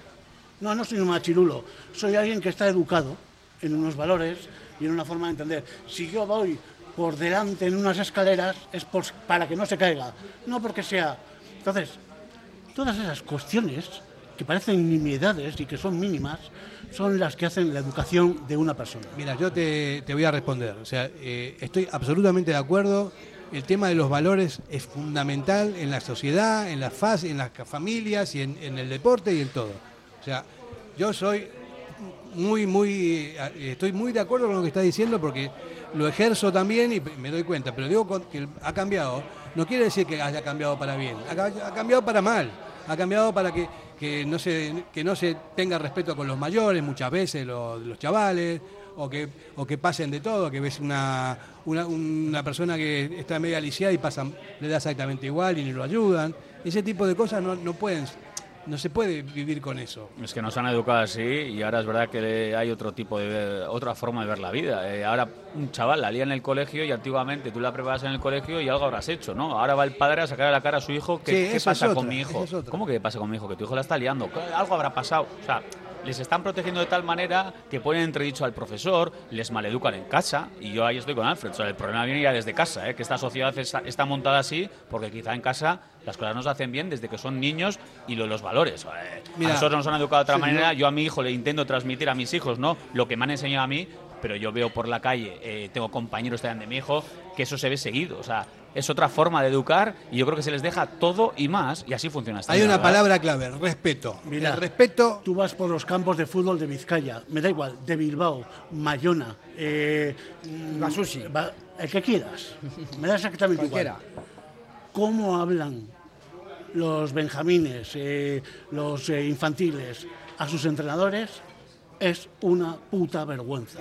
No, no soy un machirulo, soy alguien que está educado en unos valores y en una forma de entender. Si yo voy por delante en unas escaleras es por, para que no se caiga, no porque sea... Entonces, todas esas cuestiones que parecen nimiedades y que son mínimas, son las que hacen la educación de una persona. Mira, yo te, te voy a responder. O sea, eh, estoy absolutamente de acuerdo. El tema de los valores es fundamental en la sociedad, en las faz, en las familias y en, en el deporte y en todo. O sea, yo soy muy, muy, estoy muy de acuerdo con lo que está diciendo porque lo ejerzo también y me doy cuenta. Pero digo que ha cambiado. No quiere decir que haya cambiado para bien. Ha, ha cambiado para mal. Ha cambiado para que que no se que no se tenga respeto con los mayores muchas veces los, los chavales o que o que pasen de todo, que ves una una, una persona que está media lisiada y pasan le da exactamente igual y ni lo ayudan. Ese tipo de cosas no, no pueden no se puede vivir con eso. Es que nos han educado así y ahora es verdad que hay otro tipo de ver, otra forma de ver la vida. Eh, ahora un chaval la lía en el colegio y antiguamente tú la preparas en el colegio y algo habrás hecho, ¿no? Ahora va el padre a sacar a la cara a su hijo. ¿Qué, sí, ¿qué pasa es otra, con mi hijo? Es ¿Cómo que pasa con mi hijo? Que tu hijo la está liando. Algo habrá pasado. O sea, les están protegiendo de tal manera que ponen entredicho al profesor, les maleducan en casa, y yo ahí estoy con Alfred. O sea, el problema viene ya desde casa, ¿eh? Que esta sociedad está, está montada así porque quizá en casa las cosas no se hacen bien desde que son niños y lo de los valores. Eh, Mira, a nosotros nos han educado de otra sí, manera, yo... yo a mi hijo le intento transmitir a mis hijos, ¿no?, lo que me han enseñado a mí, pero yo veo por la calle, eh, tengo compañeros también de mi hijo, que eso se ve seguido. O sea, es otra forma de educar y yo creo que se les deja todo y más y así funciona. Hay una palabra clave, respeto. Mira, el respeto. Tú vas por los campos de fútbol de Vizcaya, me da igual, de Bilbao, Mayona, eh, Basushi, el que quieras, me da exactamente igual. ¿Cómo hablan los benjamines, eh, los eh, infantiles a sus entrenadores? Es una puta vergüenza.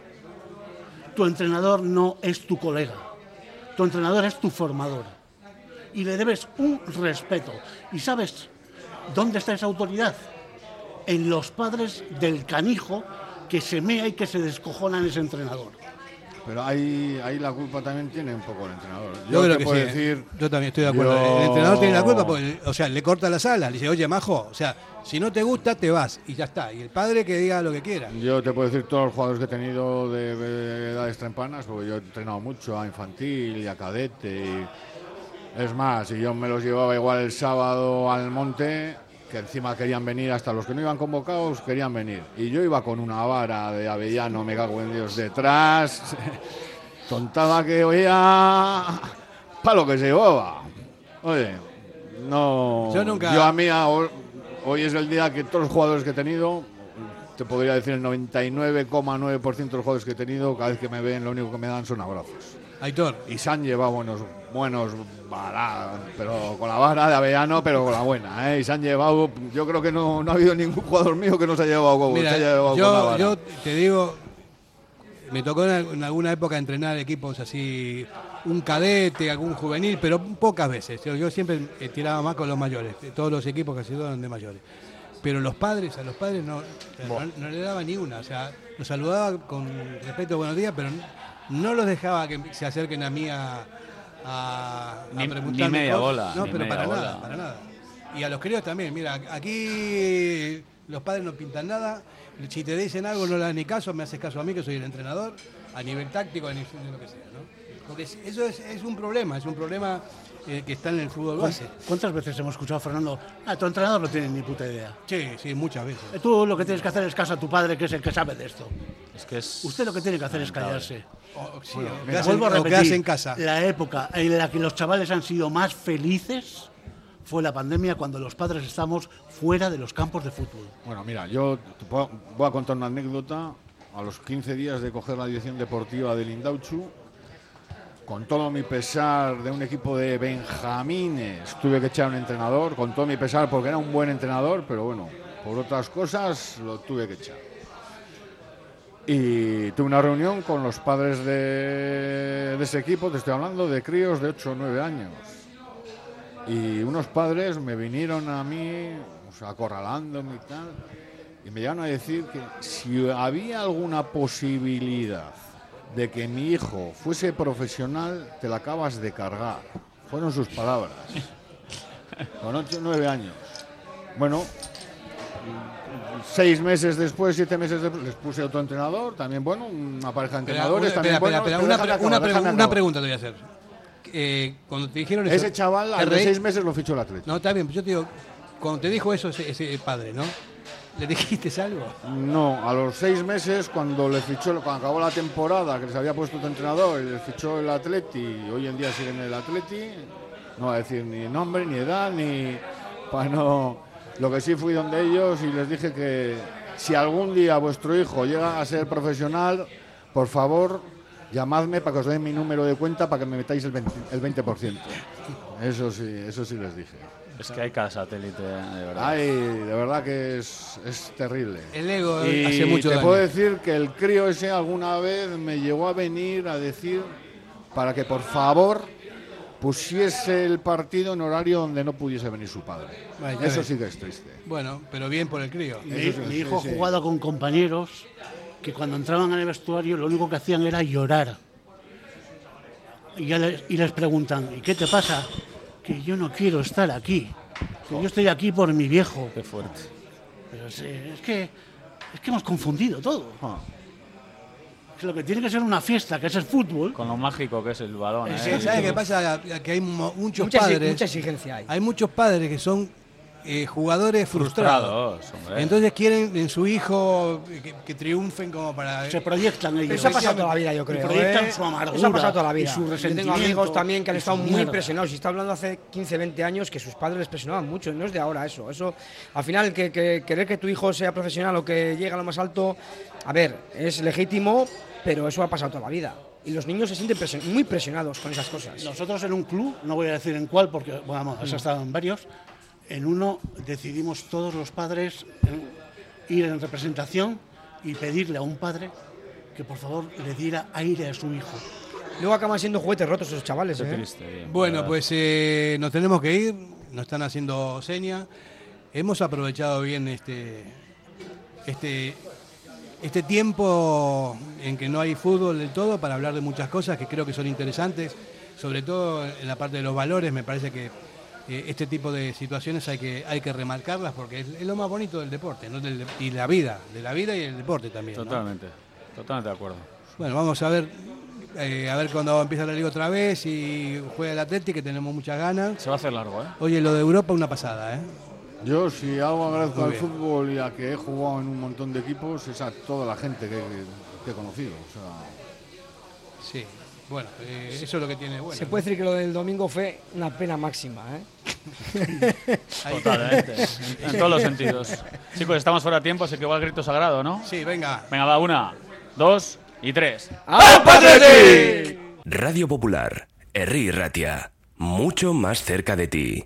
Tu entrenador no es tu colega. Tu entrenador es tu formador. Y le debes un respeto. ¿Y sabes dónde está esa autoridad? En los padres del canijo que se mea y que se descojona en ese entrenador. Pero ahí, ahí la culpa también tiene un poco el entrenador. Yo, yo creo que puedo sí, decir, yo también estoy de acuerdo. Yo... El entrenador tiene la culpa porque, o sea, le corta las alas, le dice, oye, majo, o sea, si no te gusta, te vas y ya está. Y el padre que diga lo que quiera. Yo te puedo decir todos los jugadores que he tenido de, de edades tempranas, porque yo he entrenado mucho a infantil y a cadete. Y... Es más, y yo me los llevaba igual el sábado al monte, que encima querían venir, hasta los que no iban convocados querían venir. Y yo iba con una vara de avellano, me cago en Dios, detrás, tontada que oía, para lo que se llevaba. Oye, no... Yo nunca... Yo a mí, a, hoy es el día que todos los jugadores que he tenido, te podría decir el noventa y nueve coma nueve por ciento de los jugadores que he tenido, cada vez que me ven, lo único que me dan son abrazos. Aitor. Y se han llevado buenos, buenos varas, pero con la vara de avellano, pero con la buena, ¿eh? Y se han llevado, yo creo que no, no ha habido ningún jugador mío que no se haya llevado, Mira, se haya llevado yo, con la vara. Yo te digo, me tocó en, en alguna época entrenar equipos así, un cadete, algún juvenil, pero pocas veces. Yo, yo siempre tiraba más con los mayores, todos los equipos casi todos eran de mayores. Pero los padres, a los padres no, no, no le daba ni una, o sea, los saludaba con respeto, buenos días, pero no, no los dejaba que se acerquen a mí a, a, ni, a preguntarme ni media cosas. bola. No, ni pero media para bola. nada, para nada. Y a los críos también, mira, aquí los padres no pintan nada, si te dicen algo no le das ni caso, me haces caso a mí que soy el entrenador, a nivel táctico, a nivel de lo que sea, ¿no? Porque eso es, es un problema, es un problema eh, que está en el fútbol base. ¿Cuántas veces hemos escuchado a Fernando? Ah, tu entrenador no tiene ni puta idea. Sí, sí, muchas veces. Tú lo que tienes que hacer es caso a tu padre, que es el que sabe de esto. Es que es... Usted lo que tiene que hacer es callarse. O, sí, bueno, o que hacen, vuelvo a repetir, o que hacen en casa. La época en la que los chavales han sido más felices fue la pandemia, cuando los padres estamos fuera de los campos de fútbol. Bueno, mira, yo te puedo, voy a contar una anécdota. A los quince días de coger la dirección deportiva del Indauchu, con todo mi pesar de un equipo de benjamines, tuve que echar a un entrenador, con todo mi pesar porque era un buen entrenador, pero bueno, por otras cosas lo tuve que echar. Y tuve una reunión con los padres de, de ese equipo, te estoy hablando de críos de ocho o nueve años. Y unos padres me vinieron a mí, o sea, acorralándome y tal, y me llegaron a decir que si había alguna posibilidad de que mi hijo fuese profesional te la acabas de cargar. Fueron sus palabras. Con ocho o nueve años. Bueno, seis meses después, siete meses después, les puse otro entrenador, también bueno, una pareja de entrenadores, Espera, también espera, bueno. espera, pero una, déjame pre- acabar, una, pre- déjame una acabar. pregunta te voy a hacer. Eh, cuando te dijeron eso, Ese chaval ¿te a los reí? seis meses lo fichó el Atlético. No, está bien, yo te digo, cuando te dijo eso ese, ese padre, ¿no? ¿Le dijiste algo? No, a los seis meses, cuando le fichó, cuando acabó la temporada, que les había puesto otro entrenador y les fichó el Atleti, y hoy en día siguen en el Atleti, no va a decir ni nombre, ni edad, ni... Pues no, lo que sí fui donde ellos y les dije que si algún día vuestro hijo llega a ser profesional, por favor, llamadme para que os den mi número de cuenta para que me metáis el veinte, el veinte por ciento. Eso sí, eso sí les dije. Es que hay cada satélite, de verdad. Ay, de verdad que es, es terrible. El ego y hace mucho te daño. puedo decir que el crío ese alguna vez me llegó a venir a decir para que por favor pusiese el partido en horario donde no pudiese venir su padre. Vaya, ya Eso ves. sí que es triste. Bueno, pero bien por el crío. Mi, Eso sí, mi sí, hijo sí. ha jugado con compañeros que cuando entraban en el vestuario lo único que hacían era llorar. Y, ya les, y les preguntan, ¿y qué te pasa? Que yo no quiero estar aquí. Que yo estoy aquí por mi viejo. Qué fuerte. Pero es, es que es que hemos confundido todo. Es lo que tiene que ser una fiesta, que es el fútbol. Con lo mágico que es el balón. ¿eh? Sí, ¿sabes qué pasa? Que hay mo- muchos Mucha exi- padres. mucha exigencia hay. Hay muchos padres que son eh, jugadores frustrados. Frustrados, hombre. Entonces quieren en su hijo que, que triunfen como para. Se proyectan ellos. Pero eso ha pasado toda la vida, yo creo. Y proyectan ¿eh? su amargura. Eso ha pasado toda la y vida. su Yo tengo resentimiento. amigos también que han y estado su muy mierda. presionados. Y está hablando hace quince, veinte años que sus padres les presionaban mucho. No es de ahora eso. Eso, al final, que, que querer que tu hijo sea profesional o que llegue a lo más alto, a ver, es legítimo, pero eso ha pasado toda la vida. Y los niños se sienten presion- muy presionados con esas cosas. Nosotros en un club, no voy a decir en cuál, porque bueno, vamos, has Mm. estado en varios, en uno decidimos todos los padres eh, ir en representación y pedirle a un padre que por favor le diera aire a su hijo. Luego acaban siendo juguetes rotos esos chavales. Qué ¿eh? triste. Bueno, pues eh, nos tenemos que ir. Nos están haciendo señas. Hemos aprovechado bien este, este, este tiempo en que no hay fútbol del todo para hablar de muchas cosas que creo que son interesantes. Sobre todo en la parte de los valores, me parece que eh, este tipo de situaciones hay que, hay que remarcarlas porque es, es lo más bonito del deporte, ¿no? Del- y la vida, de la vida y el deporte también, ¿no? Totalmente. Totalmente de acuerdo. Bueno, vamos a ver, eh, a ver cuando empieza la liga otra vez y juega el Atlético, que tenemos muchas ganas. Se va a hacer largo, ¿eh? Oye, lo de Europa una pasada, ¿eh? Yo, si algo agradezco Muy al bien. fútbol y a que he jugado en un montón de equipos, es a toda la gente que, que he conocido. O sea, Sí, bueno, eh, eso es lo que tiene bueno. Se puede decir que lo del domingo fue una pena máxima. ¿eh? Totalmente. En, en todos los sentidos. Chicos, estamos fuera de tiempo, así que va el grito sagrado, ¿no? Sí, venga. Venga, va, una, dos y tres. Radio Popular, Herri Ratia, mucho más cerca de ti.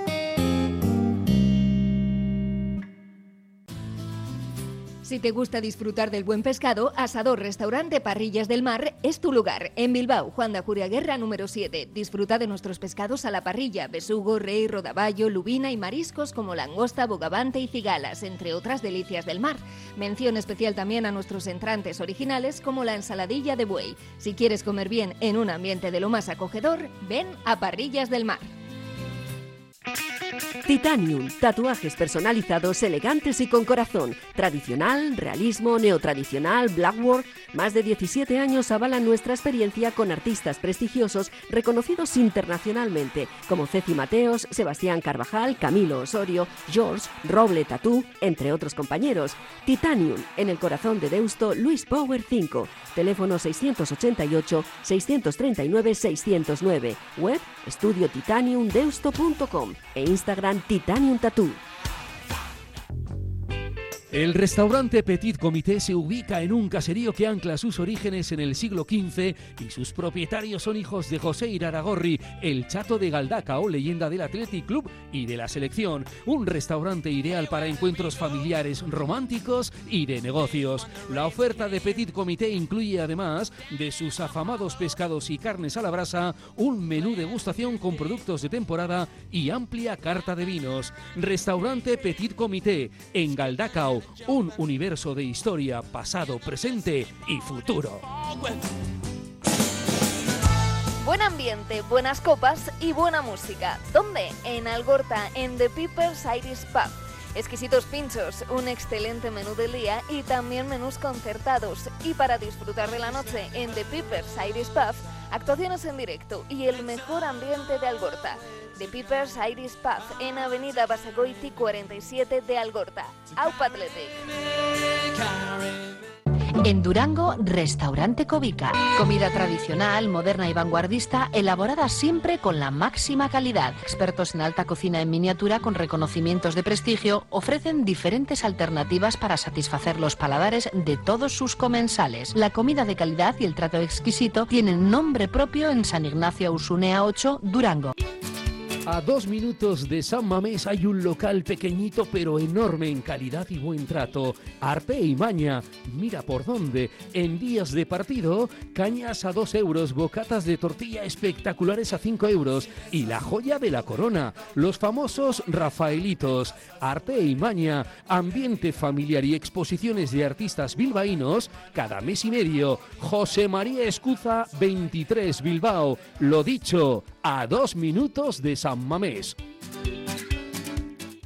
Si te gusta disfrutar del buen pescado, Asador Restaurante Parrillas del Mar es tu lugar. En Bilbao, Juan de Ajuria Guerra número siete. Disfruta de nuestros pescados a la parrilla, besugo, rey, rodaballo, lubina y mariscos como langosta, bogavante y cigalas, entre otras delicias del mar. Mención especial también a nuestros entrantes originales como la ensaladilla de buey. Si quieres comer bien en un ambiente de lo más acogedor, ven a Parrillas del Mar. Titanium, tatuajes personalizados, elegantes y con corazón. Tradicional, realismo, neotradicional, blackwork. Más de diecisiete años avalan nuestra experiencia con artistas prestigiosos reconocidos internacionalmente, como Ceci Mateos, Sebastián Carvajal, Camilo Osorio, George, Roble Tatú, entre otros compañeros. Titanium, en el corazón de Deusto, Luis Power cinco. Teléfono seiscientos ochenta y ocho, seiscientos treinta y nueve, seiscientos nueve. Web estudio titanium deusto punto com e Instagram Titanium Tattoo. El restaurante Petit Comité se ubica en un caserío que ancla sus orígenes en el siglo quince y sus propietarios son hijos de José Iraragorri, el Chato de Galdacao, leyenda del Athletic Club y de la selección. Un restaurante ideal para encuentros familiares, románticos y de negocios. La oferta de Petit Comité incluye, además de sus afamados pescados y carnes a la brasa, un menú degustación con productos de temporada y amplia carta de vinos. Restaurante Petit Comité en Galdacao. Un universo de historia, pasado, presente y futuro. Buen ambiente, buenas copas y buena música. ¿Dónde? En Algorta, en The Peepers Irish Pub. Exquisitos pinchos, un excelente menú del día y también menús concertados. Y para disfrutar de la noche en The Peepers Irish Pub, actuaciones en directo y el mejor ambiente de Algorta. The Peepers Irish Pub en Avenida Basagoiti cuarenta y siete de Algorta. Aupa Athletic. En Durango, Restaurante Cobica. Comida tradicional, moderna y vanguardista, elaborada siempre con la máxima calidad. Expertos en alta cocina en miniatura con reconocimientos de prestigio ofrecen diferentes alternativas para satisfacer los paladares de todos sus comensales. La comida de calidad y el trato exquisito tienen nombre propio en San Ignacio Usunea ocho, Durango. A dos minutos de San Mamés hay un local pequeñito pero enorme en calidad y buen trato. Arte y maña. Mira por dónde. En días de partido, cañas a dos euros, bocatas de tortilla espectaculares a cinco euros. Y la joya de la corona, los famosos Rafaelitos. Arte y maña, ambiente familiar y exposiciones de artistas bilbaínos cada mes y medio. José María Escuza, veintitrés, Bilbao. Lo dicho, a dos minutos de San Mamés.